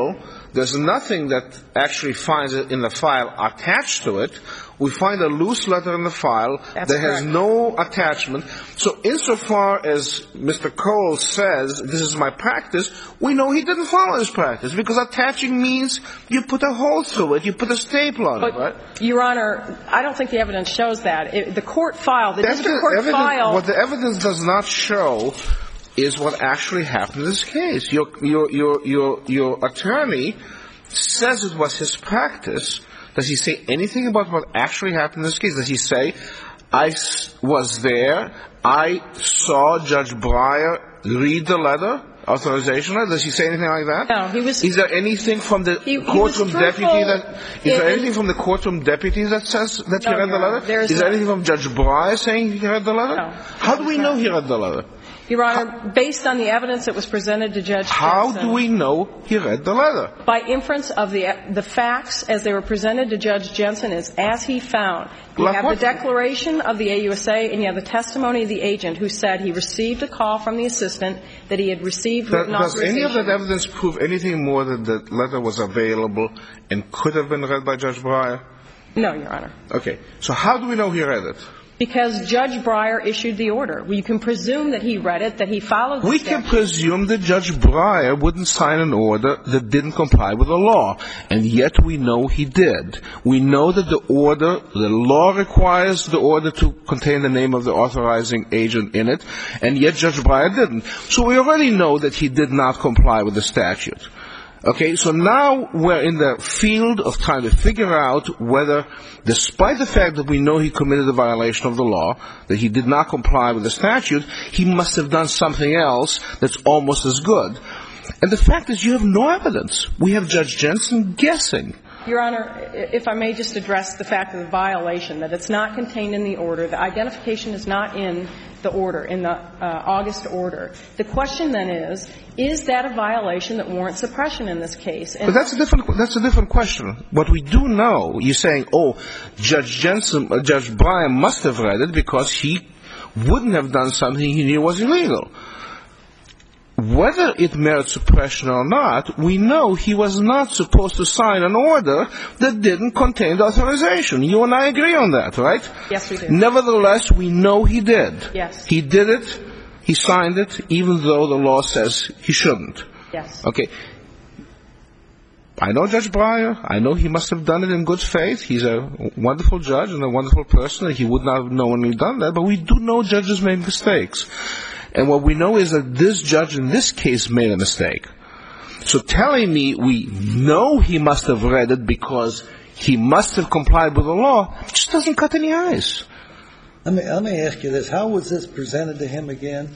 There's nothing that actually finds it in the file attached to it. We find a loose letter in the file that has no attachment. So insofar as Mr. Cole says, this is my practice, we know he didn't follow his practice, because attaching means you put a hole through it, you put a staple on it, right? Your Honor, I don't think the evidence shows that. The court file, the district court file... What the evidence does not show is what actually happened in this case. Your attorney says it was his practice. Does he say anything about what actually happened in this case? Does he say, I was there, I saw Judge Breyer read the letter, authorization letter? Does he say anything like that? No, he was... Is there anything from the courtroom deputy that... Is there anything from the courtroom deputy that says that he read the letter? Is there anything from Judge Breyer saying he read the letter? No. How do we know he read the letter? Your Honor, based on the evidence that was presented to Judge Jensen... How do we know he read the letter? By inference of the facts as they were presented to Judge Jensen as he found. You have the declaration of the AUSA and you have the testimony of the agent who said he received a call from the assistant that he had received written authorization. Does any of that evidence prove anything more than the letter was available and could have been read by Judge Breyer? No, Your Honor. Okay. So how do we know he read it? Because Judge Breyer issued the order. You can presume that he read it, that he followed the statute. We can presume that Judge Breyer wouldn't sign an order that didn't comply with the law. And yet we know he did. We know that the law requires the order to contain the name of the authorizing agent in it, and yet Judge Breyer didn't. So we already know that he did not comply with the statute. Okay, so now we're in the field of trying to figure out whether, despite the fact that we know he committed a violation of the law, that he did not comply with the statute, he must have done something else that's almost as good. And the fact is you have no evidence. We have Judge Jensen guessing. Your Honor, if I may just address the fact of the violation, that it's not contained in the order. The identification is not in the order, in the August order. The question then is that a violation that warrants suppression in this case? But that's a different question. What we do know, you're saying, Judge Breyer must have read it because he wouldn't have done something he knew was illegal. Whether it merits suppression or not, we know he was not supposed to sign an order that didn't contain the authorization. You and I agree on that, right? Yes, we do. Nevertheless, we know he did. Yes. He did it. He signed it, even though the law says he shouldn't. Yes. Okay. I know Judge Breyer. I know he must have done it in good faith. He's a wonderful judge and a wonderful person. He would not have knowingly done that. But we do know judges make mistakes. And what we know is that this judge in this case made a mistake. So telling me we know he must have read it because he must have complied with the law just doesn't cut any ice. Let me ask you this. How was this presented to him again?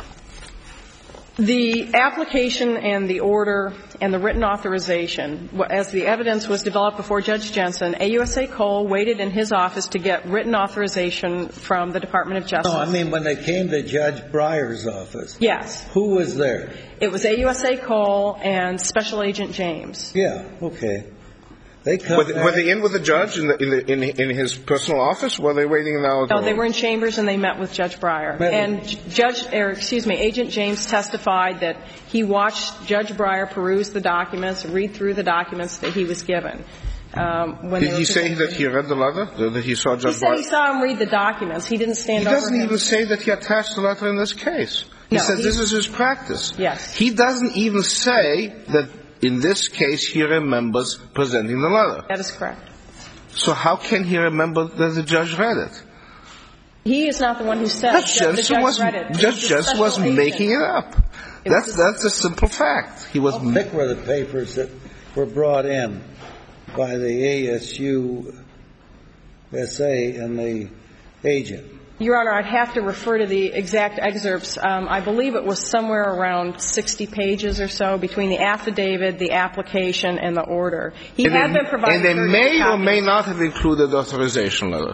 The application and the order and the written authorization, as the evidence was developed before Judge Jensen, AUSA Cole waited in his office to get written authorization from the Department of Justice. No, I mean when they came to Judge Breyer's office. Yes. Who was there? It was AUSA Cole and Special Agent James. Yeah, okay. Were they in with the judge in his personal office? Were they waiting now? No, they were in chambers and they met with Judge Breyer. And Agent James testified that he watched Judge Breyer peruse the documents, read through the documents that he was given. Did he say that he read the letter? That he saw Judge Breyer? He said he saw him read the documents. He didn't stand over him. He doesn't even say that he attached the letter in this case. He said this is his practice. Yes. He doesn't even say that in this case he remembers presenting the letter. That is correct. So how can he remember that the judge read it? He is not the one who said Judge Jensen was making it up. That's a simple fact. He was. How thick were the papers that were brought in by the ASU SA and the agent? Your Honor, I'd have to refer to the exact excerpts. I believe it was somewhere around 60 pages or so between the affidavit, the application, and the order. He had been provided. And they may or may not have included the authorization letter.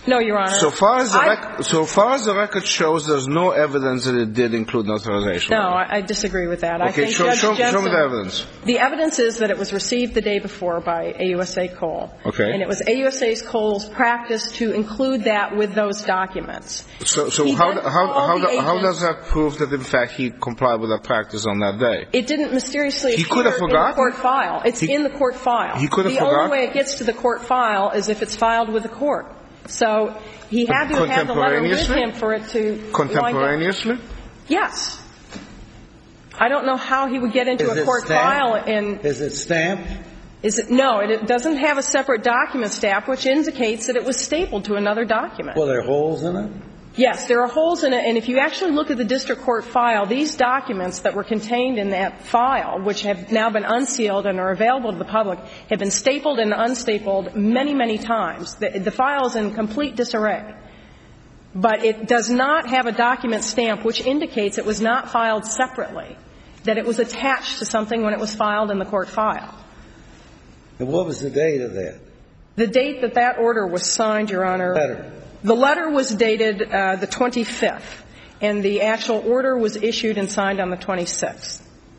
No, Your Honor. So far as the record shows, there's no evidence that it did include an authorization. No, I disagree with that. Okay, I think show me the evidence. The evidence is that it was received the day before by AUSA Cole. Okay. And it was AUSA Cole's practice to include that with those documents. So how does that prove that, in fact, he complied with that practice on that day? It didn't mysteriously He could have appear in the forgotten. court file. It's in the court file. He could have The forgotten. only way it gets to the court file is if it's filed with the court. So he had to have had the letter with him for it to Contemporaneously? Yes. I don't know how he would get into a court file and... Is it stamped? No, it doesn't have a separate document stamp, which indicates that it was stapled to another document. Well, there are holes in it? Yes, there are holes in it, and if you actually look at the district court file, these documents that were contained in that file, which have now been unsealed and are available to the public, have been stapled and unstapled many, many times. The file is in complete disarray. But it does not have a document stamp, which indicates it was not filed separately, that it was attached to something when it was filed in the court file. And what was the date of that? The date that that order was signed, Your Honor. Letter. The letter was dated the 25th, and the actual order was issued and signed on the 26th.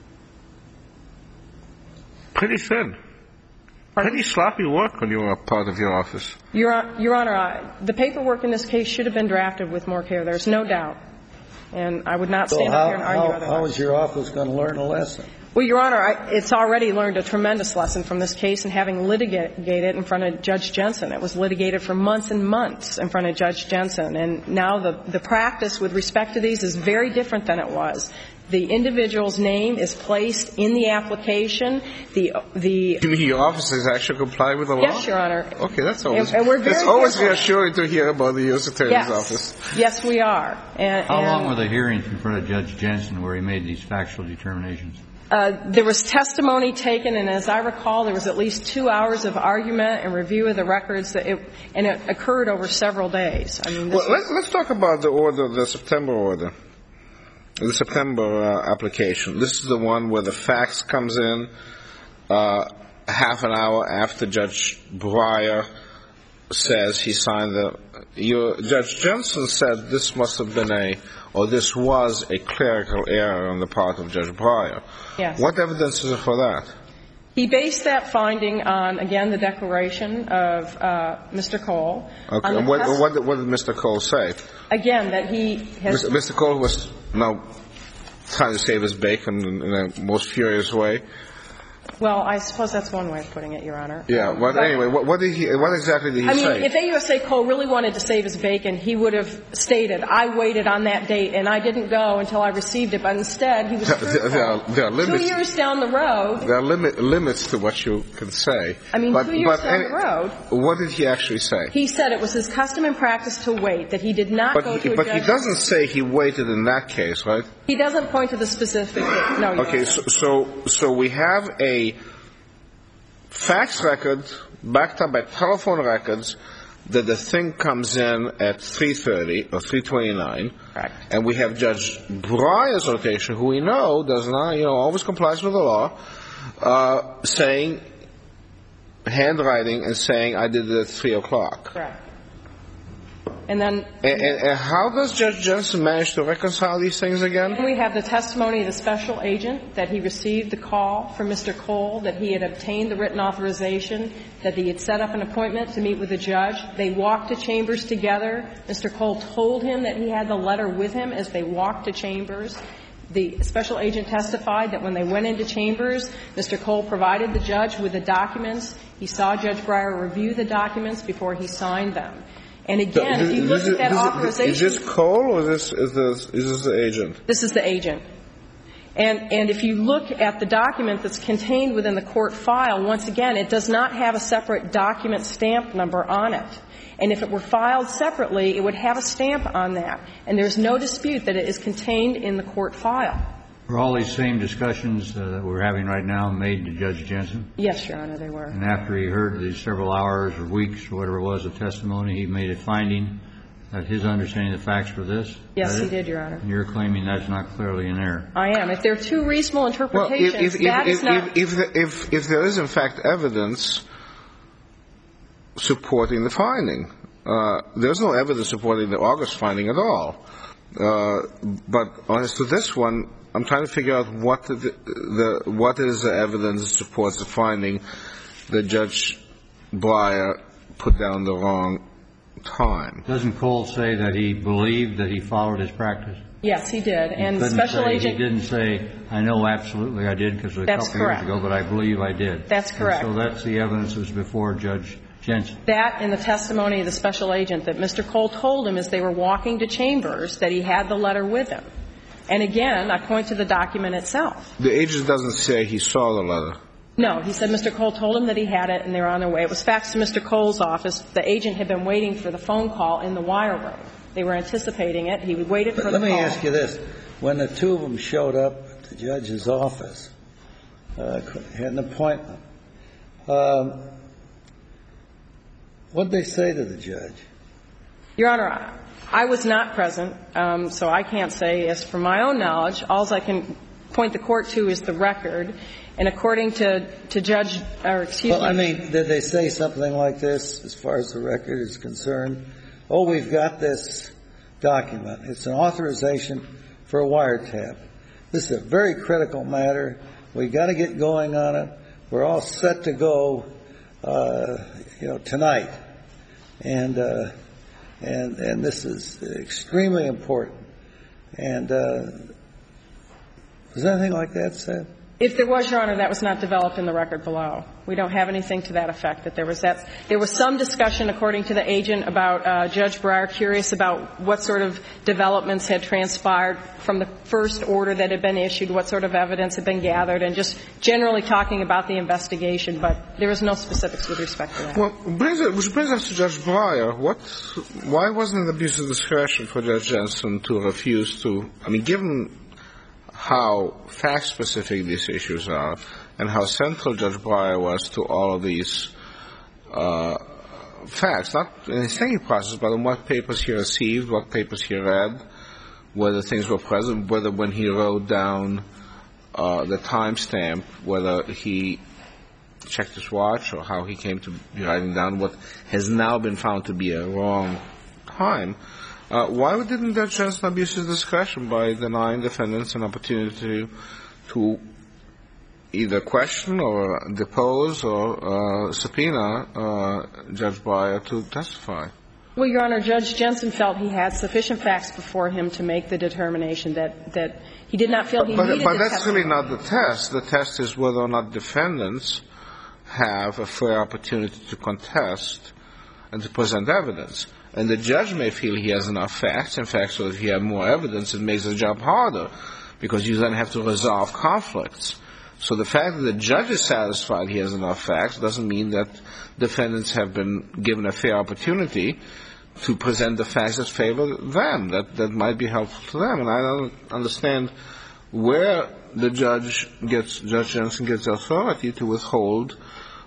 Pretty thin. Pretty sloppy work on your part of your office. Your Honor, the paperwork in this case should have been drafted with more care. There's no doubt. And I would not stand up here and argue otherwise. How is your office going to learn a lesson? Well, Your Honor, it's already learned a tremendous lesson from this case in having litigated it in front of Judge Jensen. It was litigated for months and months in front of Judge Jensen. And now the practice with respect to these is very different than it was. The individual's name is placed in the application. You mean your office has actually complied with the law? Yes, Your Honor. Okay, that's always, and we're very always careful. reassuring to hear about the U.S. Attorney's office. Yes, we are. How long were the hearings in front of Judge Jensen where he made these factual determinations? There was testimony taken, and as I recall, there was at least 2 hours of argument and review of the records, and it occurred over several days. I mean, let's talk about the order, the September order, the September application. This is the one where the fax comes in half an hour after Judge Breyer says he signed Judge Jensen said this must have been this was a clerical error on the part of Judge Breyer. Yes. What evidence is there for that? He based that finding on, again, the declaration of Mr. Cole. Okay. And what did Mr. Cole say? Again, that he has... Mr. Cole was now trying to save his bacon in a most furious way. Well, I suppose that's one way of putting it, Your Honor. Yeah. But anyway, what exactly did he say? I mean, if AUSA Cole really wanted to save his bacon, he would have stated, I waited on that date and I didn't go until I received it. But instead, he was there are limits. 2 years down the road. There are limits to what you can say. I mean, 2 years down the road. What did he actually say? He said it was his custom and practice to wait, that he did not go to a judge. But he doesn't say he waited in that case, right? He doesn't point to the specific. No, Your Okay, so we have a fax record backed up by telephone records that the thing comes in at 3:30 or 3:29. Correct. And we have Judge Breyer's notation, who we know does not, always complies with the law, saying, handwriting and saying, I did it at 3 o'clock. Correct. And then... And how does Judge Jensen manage to reconcile these things again? We have the testimony of the special agent that he received the call from Mr. Cole, that he had obtained the written authorization, that he had set up an appointment to meet with the judge. They walked to Chambers together. Mr. Cole told him that he had the letter with him as they walked to Chambers. The special agent testified that when they went into Chambers, Mr. Cole provided the judge with the documents. He saw Judge Breyer review the documents before he signed them. And again, if you look at that authorization... Is this Cole or is this the agent? This is the agent. And if you look at the document that's contained within the court file, once again, it does not have a separate document stamp number on it. And if it were filed separately, it would have a stamp on that. And there's no dispute that it is contained in the court file. Were all these same discussions that we're having right now made to Judge Jensen? Yes, Your Honor, they were. And after he heard these several hours or weeks or whatever it was of testimony, he made a finding that his understanding of the facts were this? Yes, he did, Your Honor. And you're claiming that's not clearly in error? I am. If there are two reasonable interpretations, that is not... If there is, in fact, evidence supporting the finding, There's no evidence supporting the August finding at all. But as to this one, I'm trying to figure out what is the evidence that supports the finding that Judge Breyer put down the wrong time. Doesn't Cole say that he believed that he followed his practice? Yes, he did. And He Special Agent... He didn't say, I know absolutely I did because it was a couple years ago, but I believe I did. That's correct. And so that's the evidence that was before Judge Jensen. That and the testimony of the Special Agent that Mr. Cole told him as they were walking to Chambers that he had the letter with him. And again, I point to the document itself. The agent doesn't say he saw the letter. No, he said Mr. Cole told him that he had it and they were on their way. It was faxed to Mr. Cole's office. The agent had been waiting for the phone call in the wire room. They were anticipating it. He waited for the call. Let me ask you this. When the two of them showed up at the judge's office, had an appointment, what did they say to the judge? Your Honor, I was not present, so I can't say as from my own knowledge. All I can point the court to is the record. And according to Judge, or excuse me. Well, I mean, did they say something like this as far as the record is concerned? Oh, we've got this document. It's an authorization for a wiretap. This is a very critical matter. We've got to get going on it. We're all set to go, tonight. And this is extremely important. And was anything like that said? If there was, Your Honor, that was not developed in the record below. We don't have anything to that effect, that there was that. There was some discussion, according to the agent, about Judge Breyer curious about what sort of developments had transpired from the first order that had been issued, what sort of evidence had been gathered, and just generally talking about the investigation. But there was no specifics with respect to that. Well, which brings us to Judge Breyer. Why wasn't it abuse of discretion for Judge Jensen to refuse to, given how fact-specific these issues are and how central Judge Breyer was to all of these facts, not in his thinking process, but in what papers he received, what papers he read, whether things were present, whether when he wrote down the timestamp, whether he checked his watch or how he came to be writing down what has now been found to be a wrong time. Why didn't Judge Jensen abuse his discretion by denying defendants an opportunity to either question or depose or subpoena Judge Breyer to testify? Well, Your Honor, Judge Jensen felt he had sufficient facts before him to make the determination that he did not feel he needed to testify. But that's really not the test. The test is whether or not defendants have a fair opportunity to contest and to present evidence. And the judge may feel he has enough facts. In fact, so if he had more evidence, it makes the job harder because you then have to resolve conflicts. So the fact that the judge is satisfied he has enough facts doesn't mean that defendants have been given a fair opportunity to present the facts that favor them, that might be helpful to them. And I don't understand where the Judge Jensen gets authority to withhold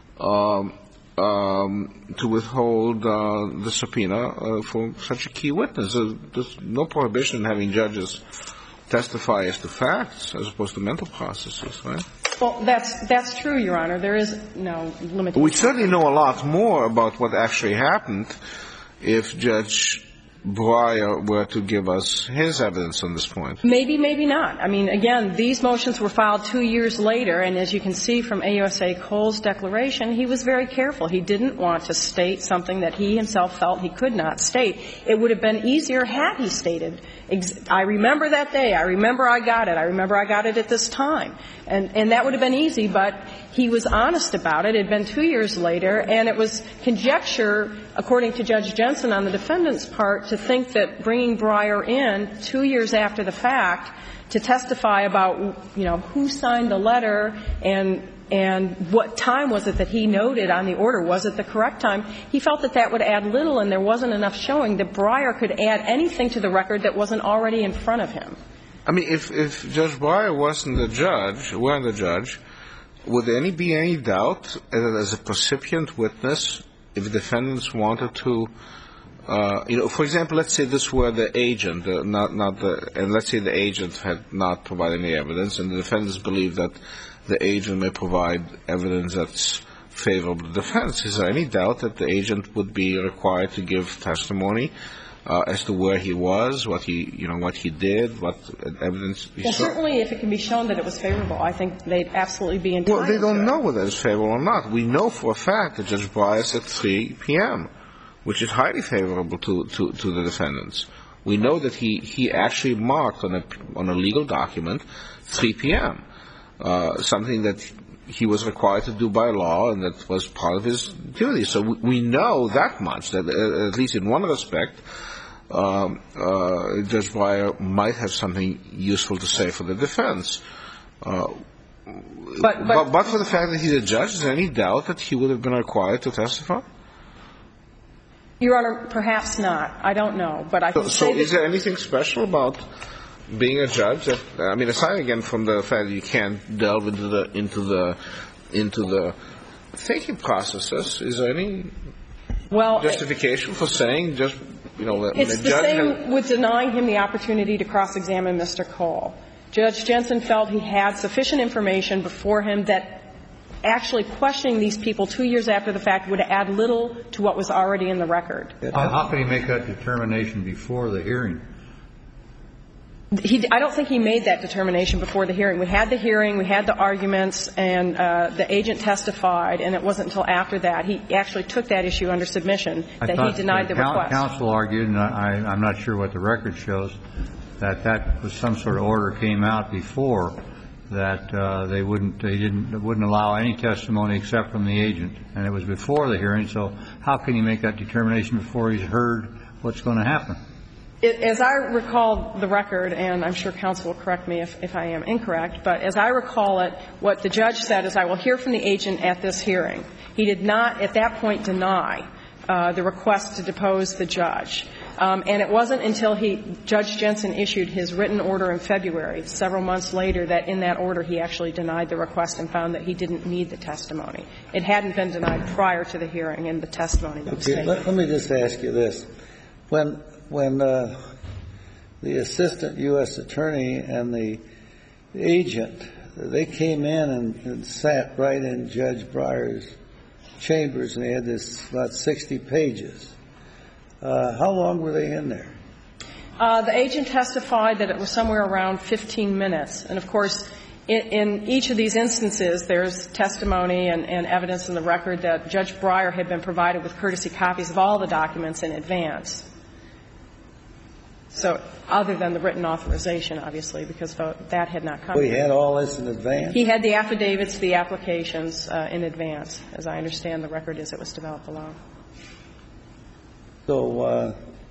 the subpoena for such a key witness. There's no prohibition in having judges testify as to facts as opposed to mental processes, right? Well, that's true, Your Honor. There is no limitation. We certainly know a lot more about what actually happened if Judge Breyer were to give us his evidence on this point. Maybe, maybe not. Again, these motions were filed 2 years later, and as you can see from AUSA Cole's declaration, he was very careful. He didn't want to state something that he himself felt he could not state. It would have been easier had he stated, I remember that day, I remember I got it at this time. And that would have been easy, but he was honest about it. It had been 2 years later, and it was conjecture, according to Judge Jensen on the defendant's part, to think that bringing Breyer in 2 years after the fact to testify about, who signed the letter and what time was it that he noted on the order, was it the correct time, he felt that would add little and there wasn't enough showing that Breyer could add anything to the record that wasn't already in front of him. If Judge Breyer weren't the judge, would there be any doubt that as a recipient witness, if defendants wanted to, for example, let's say this were the agent, and let's say the agent had not provided any evidence, and the defendants believe that the agent may provide evidence that's favorable defense. Is there any doubt that the agent would be required to give testimony as to where he was, what he did, what evidence he saw? Certainly, if it can be shown that it was favorable, I think they'd absolutely be entitled. Well, they don't know whether it's favorable or not. We know for a fact that Judge Breyer said 3 p.m., which is highly favorable to the defendants. We know that he actually marked on a legal document 3 p.m., something that he was required to do by law and that was part of his duty. So we know that much, that at least in one respect, Judge Breyer might have something useful to say for the defense. But for the fact that he's a judge, is there any doubt that he would have been required to testify? Your Honor, perhaps not. I don't know. But I can say that. Is there anything special about being a judge? Aside again from the fact that you can't delve into the thinking processes, is there any justification for saying just, it's the same with denying him the opportunity to cross-examine Mr. Cole. Judge Jensen felt he had sufficient information before him that actually questioning these people 2 years after the fact would add little to what was already in the record. How can he make that determination before the hearing? I don't think he made that determination before the hearing. We had the hearing, we had the arguments, and the agent testified, and it wasn't until after that. He actually took that issue under submission that he denied the request. Counsel argued, and I'm not sure what the record shows, that was some sort of order came out before that they wouldn't allow any testimony except from the agent, and it was before the hearing. So how can he make that determination before he's heard what's going to happen? As I recall the record, and I'm sure counsel will correct me if I am incorrect, but as I recall it, what the judge said is, I will hear from the agent at this hearing. He did not at that point deny the request to depose the judge. And it wasn't until Judge Jensen issued his written order in February, several months later, that in that order he actually denied the request and found that he didn't need the testimony. It hadn't been denied prior to the hearing, and the testimony was taken. Let me just ask you this. When the assistant U.S. attorney and the agent, they came in and sat right in Judge Breyer's chambers, and they had this about 60 pages. How long were they in there? The agent testified that it was somewhere around 15 minutes. And, of course, in each of these instances, there's testimony and evidence in the record that Judge Breyer had been provided with courtesy copies of all the documents in advance. So other than the written authorization, obviously, because that had not come. Well, he had all this in advance? He had the affidavits, the applications in advance. As I understand, the record is it was developed below. So,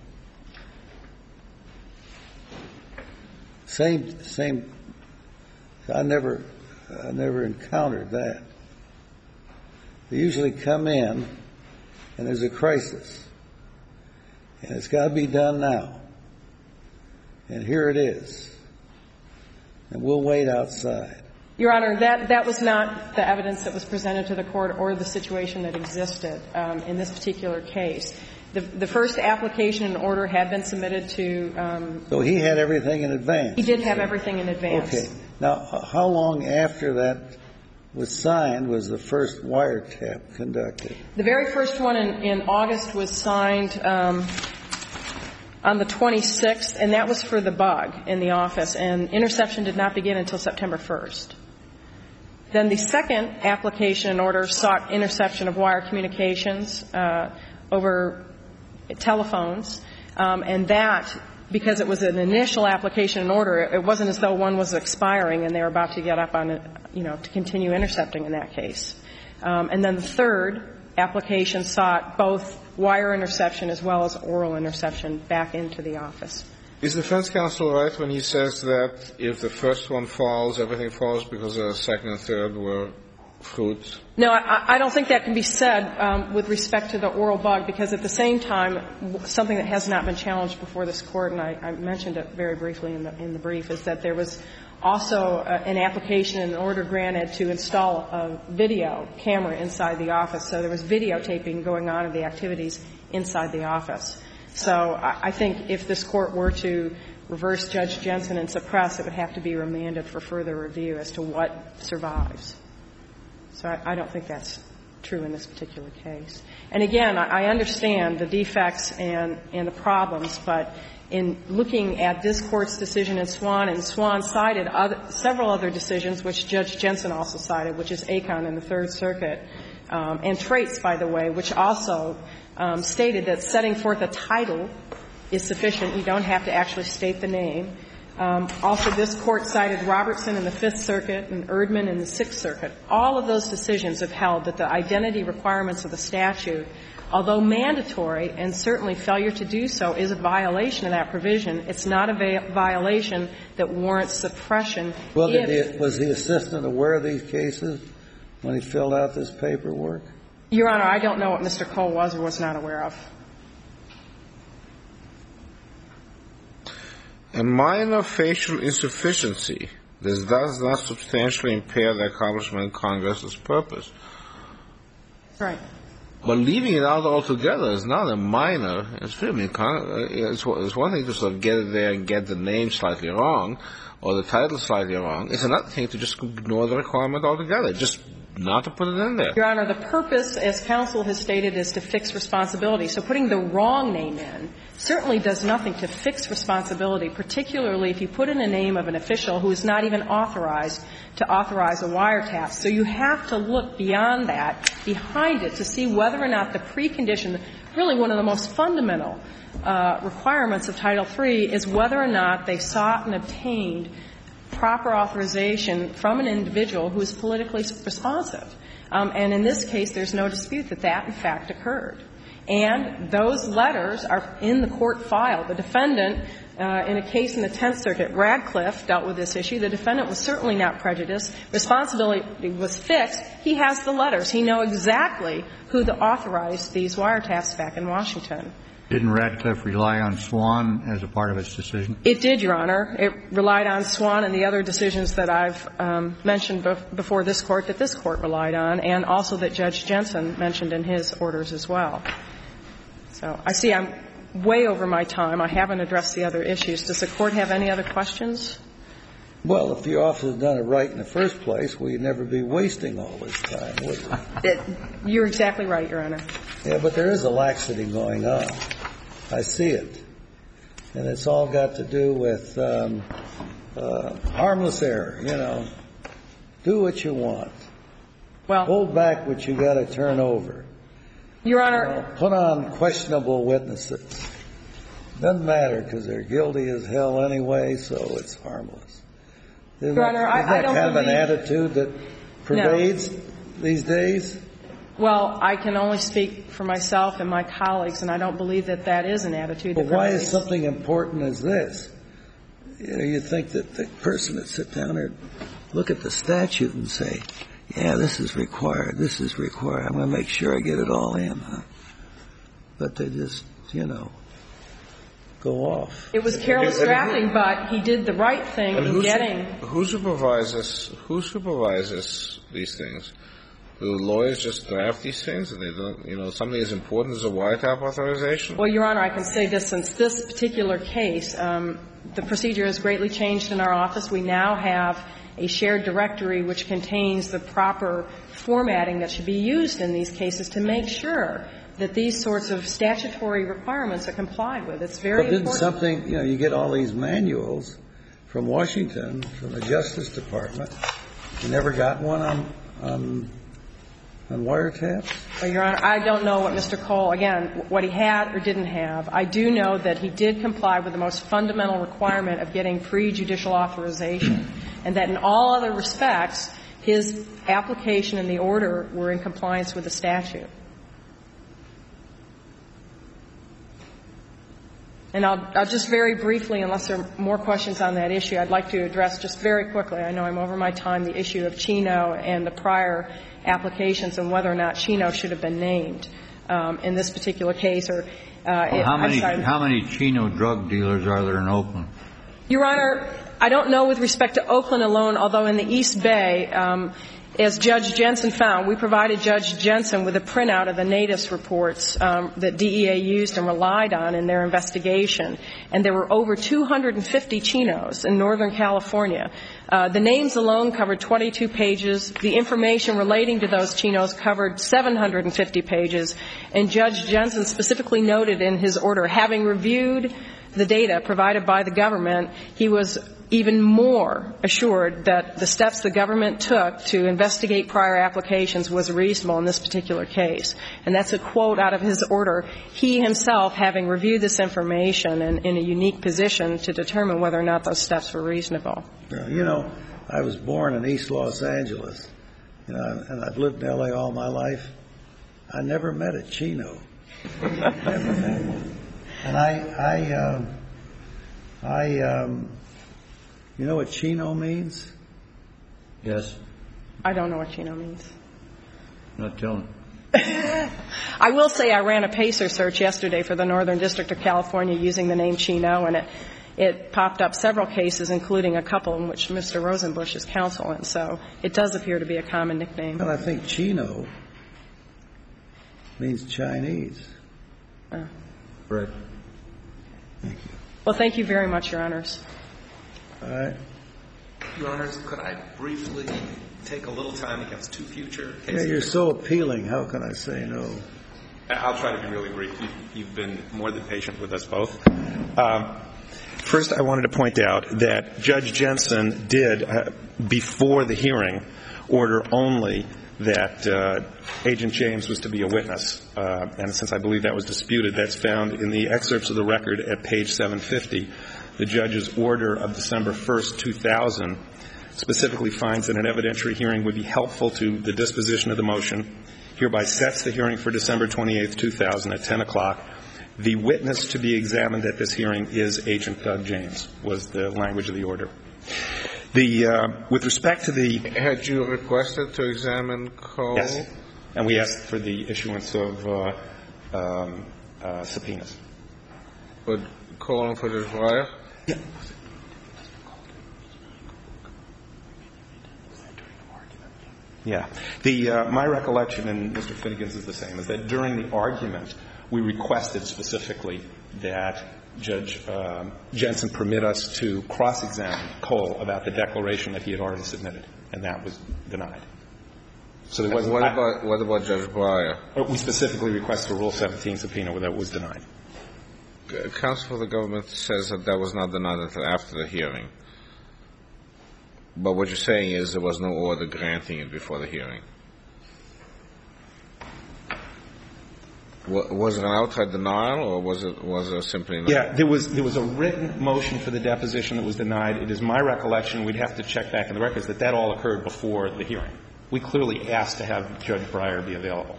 same, I never encountered that. They usually come in and there's a crisis. And it's got to be done now. And here it is. And we'll wait outside. Your Honor, that was not the evidence that was presented to the court or the situation that existed in this particular case. The first application and order had been submitted to So he had everything in advance? He did have everything in advance. Okay. Now, how long after that was signed was the first wiretap conducted? The very first one in August was signed on the 26th, and that was for the bug in the office, and interception did not begin until September 1st. Then the second application and order sought interception of wire communications over telephones, and that, because it was an initial application and order, it wasn't as though one was expiring and they were about to get up on it, to continue intercepting in that case. And then the third application sought both wire interception as well as oral interception back into the office. Is the defense counsel right when he says that if the first one falls, everything falls because the second and third were fruits? No, I don't think that can be said with respect to the oral bug, because at the same time, something that has not been challenged before this Court, and I mentioned it very briefly in the brief, is that there was also an application and an order granted to install a video camera inside the office. So there was videotaping going on of the activities inside the office. So I think if this Court were to reverse Judge Jensen and suppress, it would have to be remanded for further review as to what survives. So I don't think that's true in this particular case. And again, I understand the defects and the problems, but in looking at this Court's decision in Swan, and Swan cited several other decisions, which Judge Jensen also cited, which is Acon in the Third Circuit, and Traits, by the way, which also stated that setting forth a title is sufficient. You don't have to actually state the name. Also, this Court cited Robertson in the Fifth Circuit and Erdman in the Sixth Circuit. All of those decisions have held that the identity requirements of the statute, although mandatory and certainly failure to do so is a violation of that provision, it's not a violation that warrants suppression. Well, was the assistant aware of these cases when he filled out this paperwork? Your Honor, I don't know what Mr. Cole was or was not aware of. A minor facial insufficiency. This does not substantially impair the accomplishment of Congress's purpose. Right. But leaving it out altogether is not a minor. It's one thing to sort of get it there and get the name slightly wrong or the title slightly wrong. It's another thing to just ignore the requirement altogether, just not to put it in there. Your Honor, the purpose, as counsel has stated, is to fix responsibility. So putting the wrong name in certainly does nothing to fix responsibility, particularly if you put in a name of an official who is not even authorized to authorize a wiretap. So you have to look beyond that, behind it, to see whether or not the precondition, really one of the most fundamental requirements of Title III, is whether or not they sought and obtained proper authorization from an individual who is politically responsive. And in this case, there's no dispute that that, in fact, occurred. And those letters are in the court file. The defendant, in a case in the Tenth Circuit, Radcliffe, dealt with this issue. The defendant was certainly not prejudiced. Responsibility was fixed. He has the letters. He knows exactly who authorized these wiretaps back in Washington. Didn't Radcliffe rely on Swan as a part of its decision? It did, Your Honor. It relied on Swan and the other decisions that I've mentioned before this Court that this Court relied on, and also that Judge Jensen mentioned in his orders as well. So I see I'm way over my time. I haven't addressed the other issues. Does the Court have any other questions? Well, if the officer had done it right in the first place, we'd never be wasting all this time, would we? You're exactly right, Your Honor. Yeah, but there is a laxity going on. I see it. And it's all got to do with harmless error, you know. Do what you want. Well, hold back what you got to turn over. Your Honor. Put on questionable witnesses. Doesn't matter because they're guilty as hell anyway, so it's harmless. Your Honor, I don't kind of believe... an attitude that pervades these days? Well, I can only speak for myself and my colleagues, and I don't believe that that is an attitude. But why is something important as this? You know, you think that the person would sit down there, look at the statute and say, yeah, this is required, this is required. I'm going to make sure I get it all in. Huh? But they just, you know, go off. It was careless drafting, but he did the right thing in getting... Who supervises these things? Do the lawyers just draft these things and they don't, you know, something as important as a wiretap authorization? Well, Your Honor, I can say this. Since this particular case, the procedure has greatly changed in our office. We now have a shared directory which contains the proper formatting that should be used in these cases to make sure that these sorts of statutory requirements are complied with. It's very important. But didn't something, you know, you get all these manuals from Washington, from the Justice Department. You never got one on wiretaps? Well, Your Honor, I don't know what Mr. Cole, again, what he had or didn't have. I do know that he did comply with the most fundamental requirement of getting prejudicial authorization, and that in all other respects, his application and the order were in compliance with the statute. And I'll just very briefly, unless there are more questions on that issue, I'd like to address just very quickly, I know I'm over my time, the issue of Chino and the prior applications and whether or not Chino should have been named in this particular case. Or how many Chino drug dealers are there in Oakland? Your Honor, I don't know with respect to Oakland alone, although in the East Bay, As Judge Jensen found, we provided Judge Jensen with a printout of the NATIS reports that DEA used and relied on in their investigation, and there were over 250 Chinos in Northern California. The names alone covered 22 pages. The information relating to those Chinos covered 750 pages, and Judge Jensen specifically noted in his order, having reviewed the data provided by the government, he was even more assured that the steps the government took to investigate prior applications was reasonable in this particular case. And that's a quote out of his order, he himself having reviewed this information and in a unique position to determine whether or not those steps were reasonable. You know, I was born in East Los Angeles, and I've lived in L.A. all my life. I never met a Chino. Never met one. And you know what Chino means? Yes. I don't know what Chino means. Not telling. I will say I ran a PACER search yesterday for the Northern District of California using the name Chino, and it popped up several cases, including a couple in which Mr. Rosenbusch is counsel, and so it does appear to be a common nickname. Well, I think Chino means Chinese. Right. Thank you. Well, thank you very much, Your Honors. All right. Your Honors, could I briefly take a little time against two future cases? Yeah, you're so appealing. How can I say no? I'll try to be really brief. You've been more than patient with us both. First, I wanted to point out that Judge Jensen did, before the hearing, order only that Agent James was to be a witness. And since I believe that was disputed, that's found in the excerpts of the record at page 750. The judge's order of December 1st, 2000, specifically finds that an evidentiary hearing would be helpful to the disposition of the motion, hereby sets the hearing for December 28th, 2000 at 10 o'clock. The witness to be examined at this hearing is Agent Doug James, was the language of the order. With respect to the... Had you requested to examine Cole? Yes. And we asked for the issuance of subpoenas. Would Cole and for Judge Breyer? Yeah. Yeah. My recollection, and Mr. Finnegan's is the same, is that during the argument, we requested specifically that Judge Jensen permit us to cross-examine Cole about the declaration that he had already submitted, and that was denied. So there wasn't. What about Judge Breyer? We specifically requested a Rule 17 subpoena where that was denied. Counsel for the government says that was not denied until after the hearing. But what you're saying is there was no order granting it before the hearing. Was it an outright denial, or was it simply not? Yeah, there was a written motion for the deposition that was denied. It is my recollection, we'd have to check back in the records, that all occurred before the hearing. We clearly asked to have Judge Breyer be available.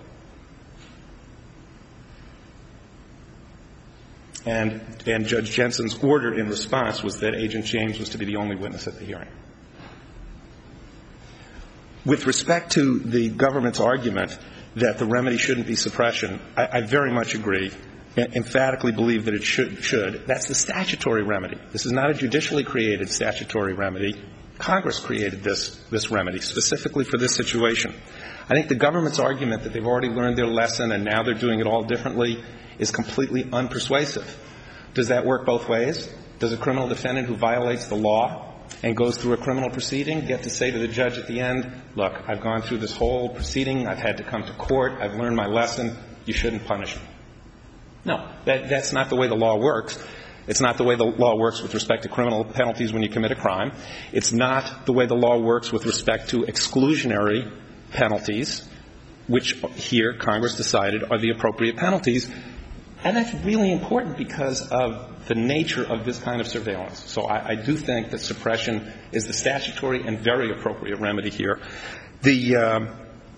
And Judge Jensen's order in response was that Agent James was to be the only witness at the hearing. With respect to the government's argument that the remedy shouldn't be suppression, I very much agree, emphatically believe that it should. That's the statutory remedy. This is not a judicially created statutory remedy. Congress created this remedy specifically for this situation. I think the government's argument that they've already learned their lesson and now they're doing it all differently is completely unpersuasive. Does that work both ways? Does a criminal defendant who violates the law and goes through a criminal proceeding get to say to the judge at the end, look, I've gone through this whole proceeding, I've had to come to court, I've learned my lesson, you shouldn't punish me? No, that's not the way the law works. It's not the way the law works with respect to criminal penalties when you commit a crime. It's not the way the law works with respect to exclusionary penalties, which here Congress decided are the appropriate penalties. And that's really important because of the nature of this kind of surveillance. So I do think that suppression is the statutory and very appropriate remedy here. The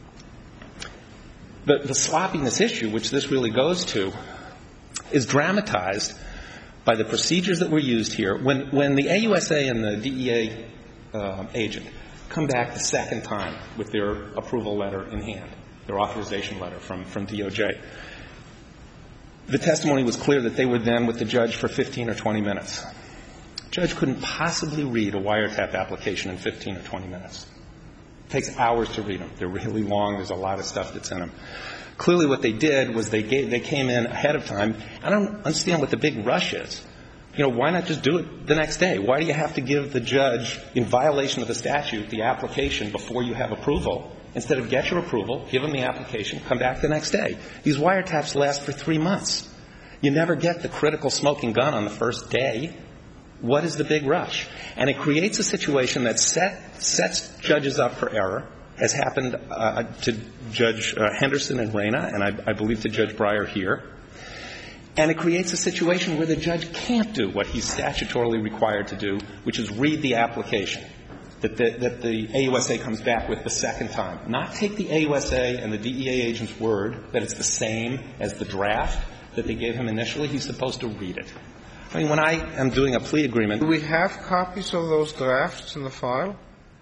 sloppiness issue, which this really goes to, is dramatized by the procedures that were used here. When the AUSA and the DEA agent come back the second time with their approval letter in hand, their authorization letter from DOJ, the testimony was clear that they were then with the judge for 15 or 20 minutes. The judge couldn't possibly read a wiretap application in 15 or 20 minutes. It takes hours to read them. They're really long. There's a lot of stuff that's in them. Clearly what they did was they came in ahead of time. I don't understand what the big rush is. You know, why not just do it the next day? Why do you have to give the judge, in violation of the statute, the application before you have approval? Instead of get your approval, give them the application, come back the next day. These wiretaps last for 3 months. You never get the critical smoking gun on the first day. What is the big rush? And it creates a situation that sets judges up for error, as happened to Judge Henderson and Reyna, and I believe to Judge Breyer here. And it creates a situation where the judge can't do what he's statutorily required to do, which is read the application that the AUSA comes back with the second time. Not take the AUSA and the DEA agent's word that it's the same as the draft that they gave him initially. He's supposed to read it. I mean, when I am doing a plea agreement. Do we have copies of those drafts in the file?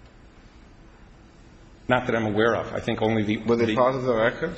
Not that I'm aware of. I think only the. Were they part of the record?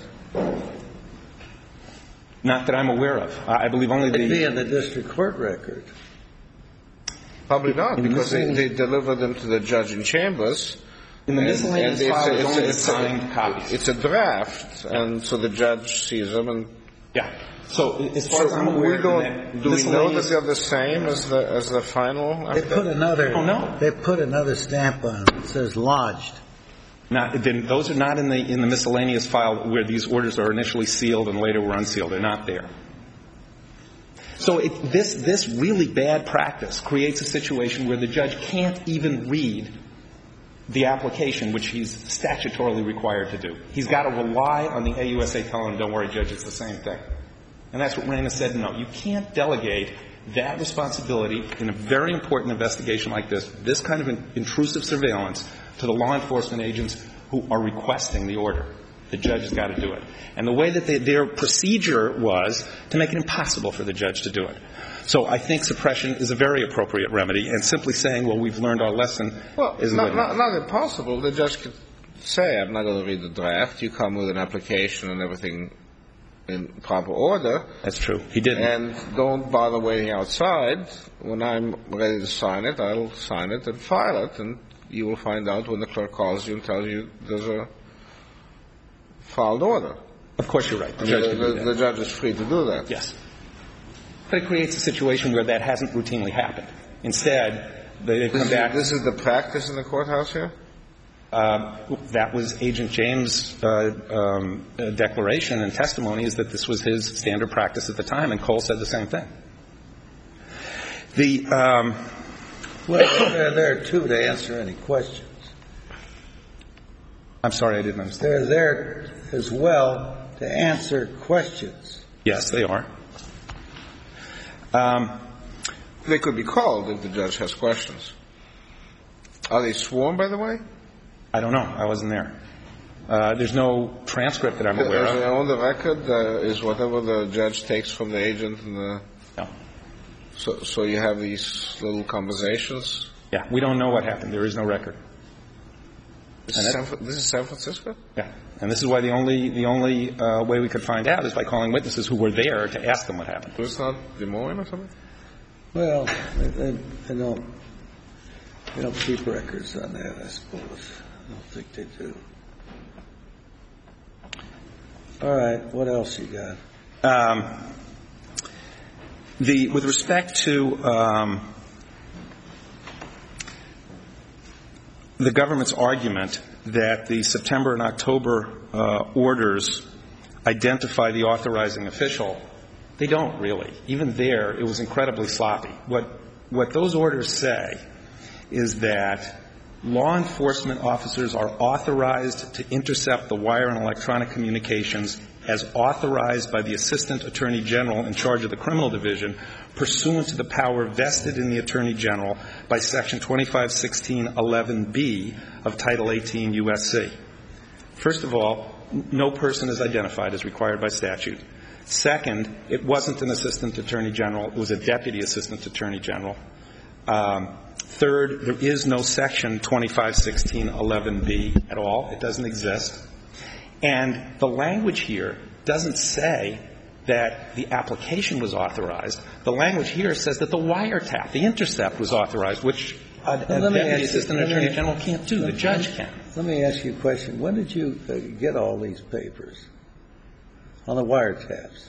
Not that I'm aware of. I believe only It'd be in the district court record. Probably not, because they delivered them to the judge in chambers. In the miscellaneous file, it's only the signed copies. It's a draft, and so the judge sees them. And yeah. So as far as I'm aware, do we know that they're the same as the final? They put another. Oh no. They put another stamp on it. It says lodged. Those are not in the miscellaneous file where these orders are initially sealed and later were unsealed. They're not there. So this really bad practice creates a situation where the judge can't even read the application, which he's statutorily required to do. He's got to rely on the AUSA telling him, don't worry, Judge, it's the same thing. And that's what Reyna said, no. You can't delegate that responsibility in a very important investigation like this kind of intrusive surveillance, to the law enforcement agents who are requesting the order. The judge has got to do it. And the way that their procedure was to make it impossible for the judge to do it. So I think suppression is a very appropriate remedy, and simply saying, well, we've learned our lesson isn't good enough. Not impossible. The judge could say, I'm not going to read the draft. You come with an application and everything in proper order. That's true. He didn't. And don't bother waiting outside. When I'm ready to sign it, I'll sign it and file it, and you will find out when the clerk calls you and tells you there's a filed order. Of course you're right. The judge is free to do that. Yes. But it creates a situation where that hasn't routinely happened. Instead, they come back. This is the practice in the courthouse here? That was Agent James' declaration and testimony, is that this was his standard practice at the time, and Cole said the same thing. Well, they're there, too, to answer any questions. I'm sorry, I didn't understand. They're there as well to answer questions. Yes, they are. They could be called if the judge has questions. Are they sworn, by the way? I don't know. I wasn't there. There's no transcript that I'm aware of. On the record is whatever the judge takes from the agent and the... No. So you have these little conversations? Yeah. We don't know what happened. There is no record. This is San Francisco? Yeah. And this is why the only way we could find out is by calling witnesses who were there to ask them what happened. Was it not Des Moines or something? Well, they don't keep records on that, I suppose. I don't think they do. All right. What else you got? With respect to the government's argument that the September and October orders identify the authorizing official, they don't really. Even there, it was incredibly sloppy. What those orders say is that law enforcement officers are authorized to intercept the wire and electronic communications as authorized by the Assistant Attorney General in charge of the Criminal Division, pursuant to the power vested in the Attorney General by Section 2516(11)B of Title 18 U.S.C. First of all, no person is identified as required by statute. Second, it wasn't an Assistant Attorney General. It was a Deputy Assistant Attorney General. Third, there is no Section 2516(11)B at all. It doesn't exist. And the language here doesn't say that the application was authorized. The language here says that the wiretap, the intercept, was authorized, which A deputy assistant attorney general can't do. The judge can. Let me ask you a question. When did you get all these papers on the wiretaps?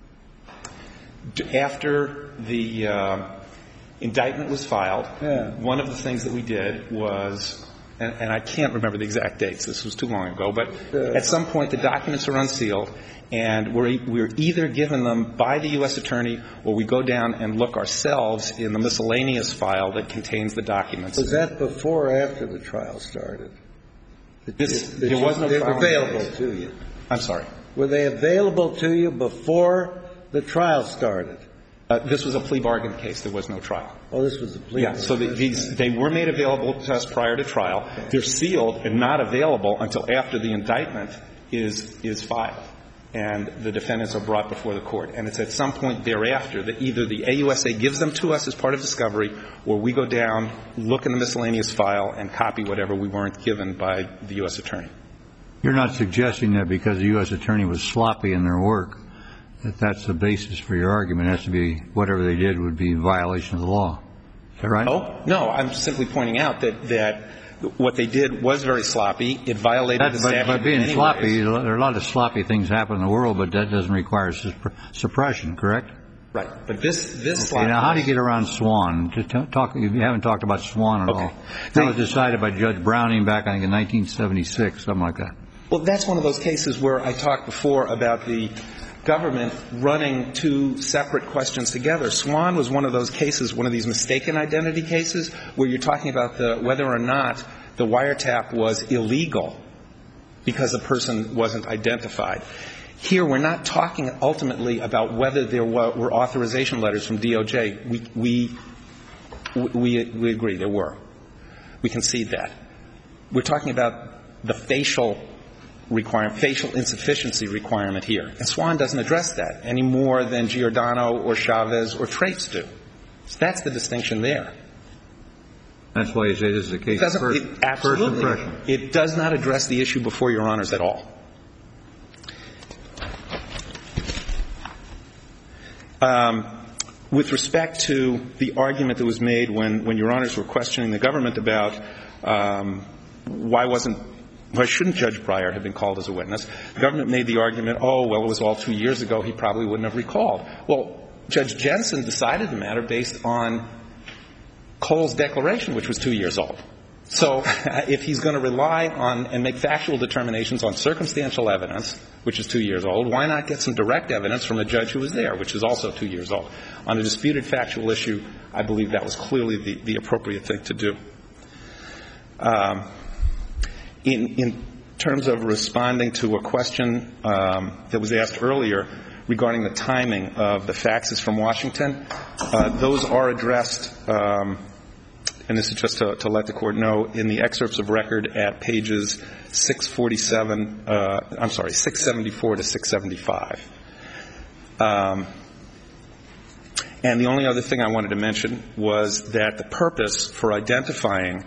After the indictment was filed, one of the things that we did was, and I can't remember the exact dates, this was too long ago, but at some point the documents are unsealed, and we're either given them by the U.S. attorney or we go down and look ourselves in the miscellaneous file that contains the documents. Was that before or after the trial started? There was no trial. They were available to you. I'm sorry. Were they available to you before the trial started? This was a plea bargain case. There was no trial. Oh, this was a plea bargain. Yeah, so they were made available to us prior to trial. Okay. They're sealed and not available until after the indictment is filed and the defendants are brought before the court. And it's at some point thereafter that either the AUSA gives them to us as part of discovery or we go down, look in the miscellaneous file, and copy whatever we weren't given by the U.S. attorney. You're not suggesting that because the U.S. attorney was sloppy in their work, that that's the basis for your argument. It has to be whatever they did would be in violation of the law. Is that right? No. I'm simply pointing out that what they did was very sloppy. It violated the statute. By being sloppy, there are a lot of sloppy things happen in the world, but that doesn't require suppression, correct? Right. But this sloppy. Now, how do you get around Swan? You haven't talked about Swan at all. That was decided by Judge Browning back, I think, in 1976, something like that. Well, that's one of those cases where I talked before about the government running two separate questions together. Swan was one of those cases, one of these mistaken identity cases, where you're talking about whether or not the wiretap was illegal because the person wasn't identified. Here, we're not talking ultimately about whether there were authorization letters from DOJ. We agree there were. We concede that. We're talking about the facial insufficiency requirement here. And Swan doesn't address that any more than Giordano or Chavez or Traipes do. So that's the distinction there. That's why you say this is a case of first impression. It does not address the issue before Your Honors at all. With respect to the argument that was made when Your Honors were questioning the government about why shouldn't Judge Breyer have been called as a witness? The government made the argument, it was all 2 years ago. He probably wouldn't have recalled. Well, Judge Jensen decided the matter based on Cole's declaration, which was 2 years old. So if he's going to rely on and make factual determinations on circumstantial evidence, which is 2 years old, why not get some direct evidence from a judge who was there, which is also 2 years old? On a disputed factual issue, I believe that was clearly the appropriate thing to do. In terms of responding to a question that was asked earlier regarding the timing of the faxes from Washington, those are addressed, and this is just to let the Court know, in the excerpts of record at pages 674 to 675. And the only other thing I wanted to mention was that the purpose for identifying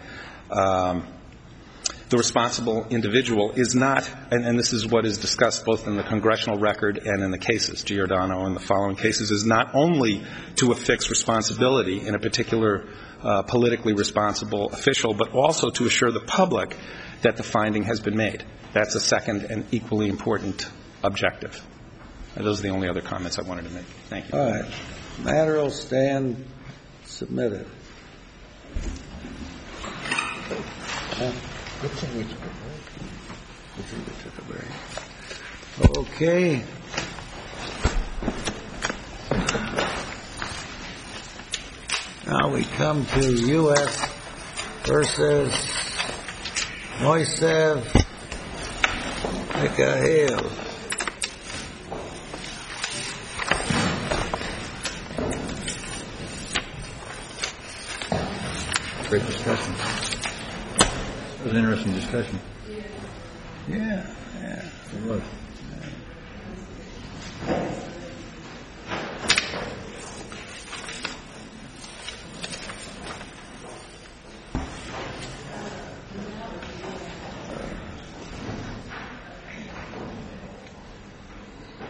the responsible individual is not, and this is what is discussed both in the congressional record and in the cases, Giordano and the following cases, is not only to affix responsibility in a particular politically responsible official, but also to assure the public that the finding has been made. That's a second and equally important objective. And those are the only other comments I wanted to make. Thank you. All right. Matter will stand submitted. Okay. Now we come to U.S. versus Moisev Mikhail. Great discussion. It was an interesting discussion. Yeah. It was.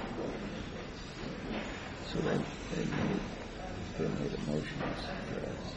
So they made a motion.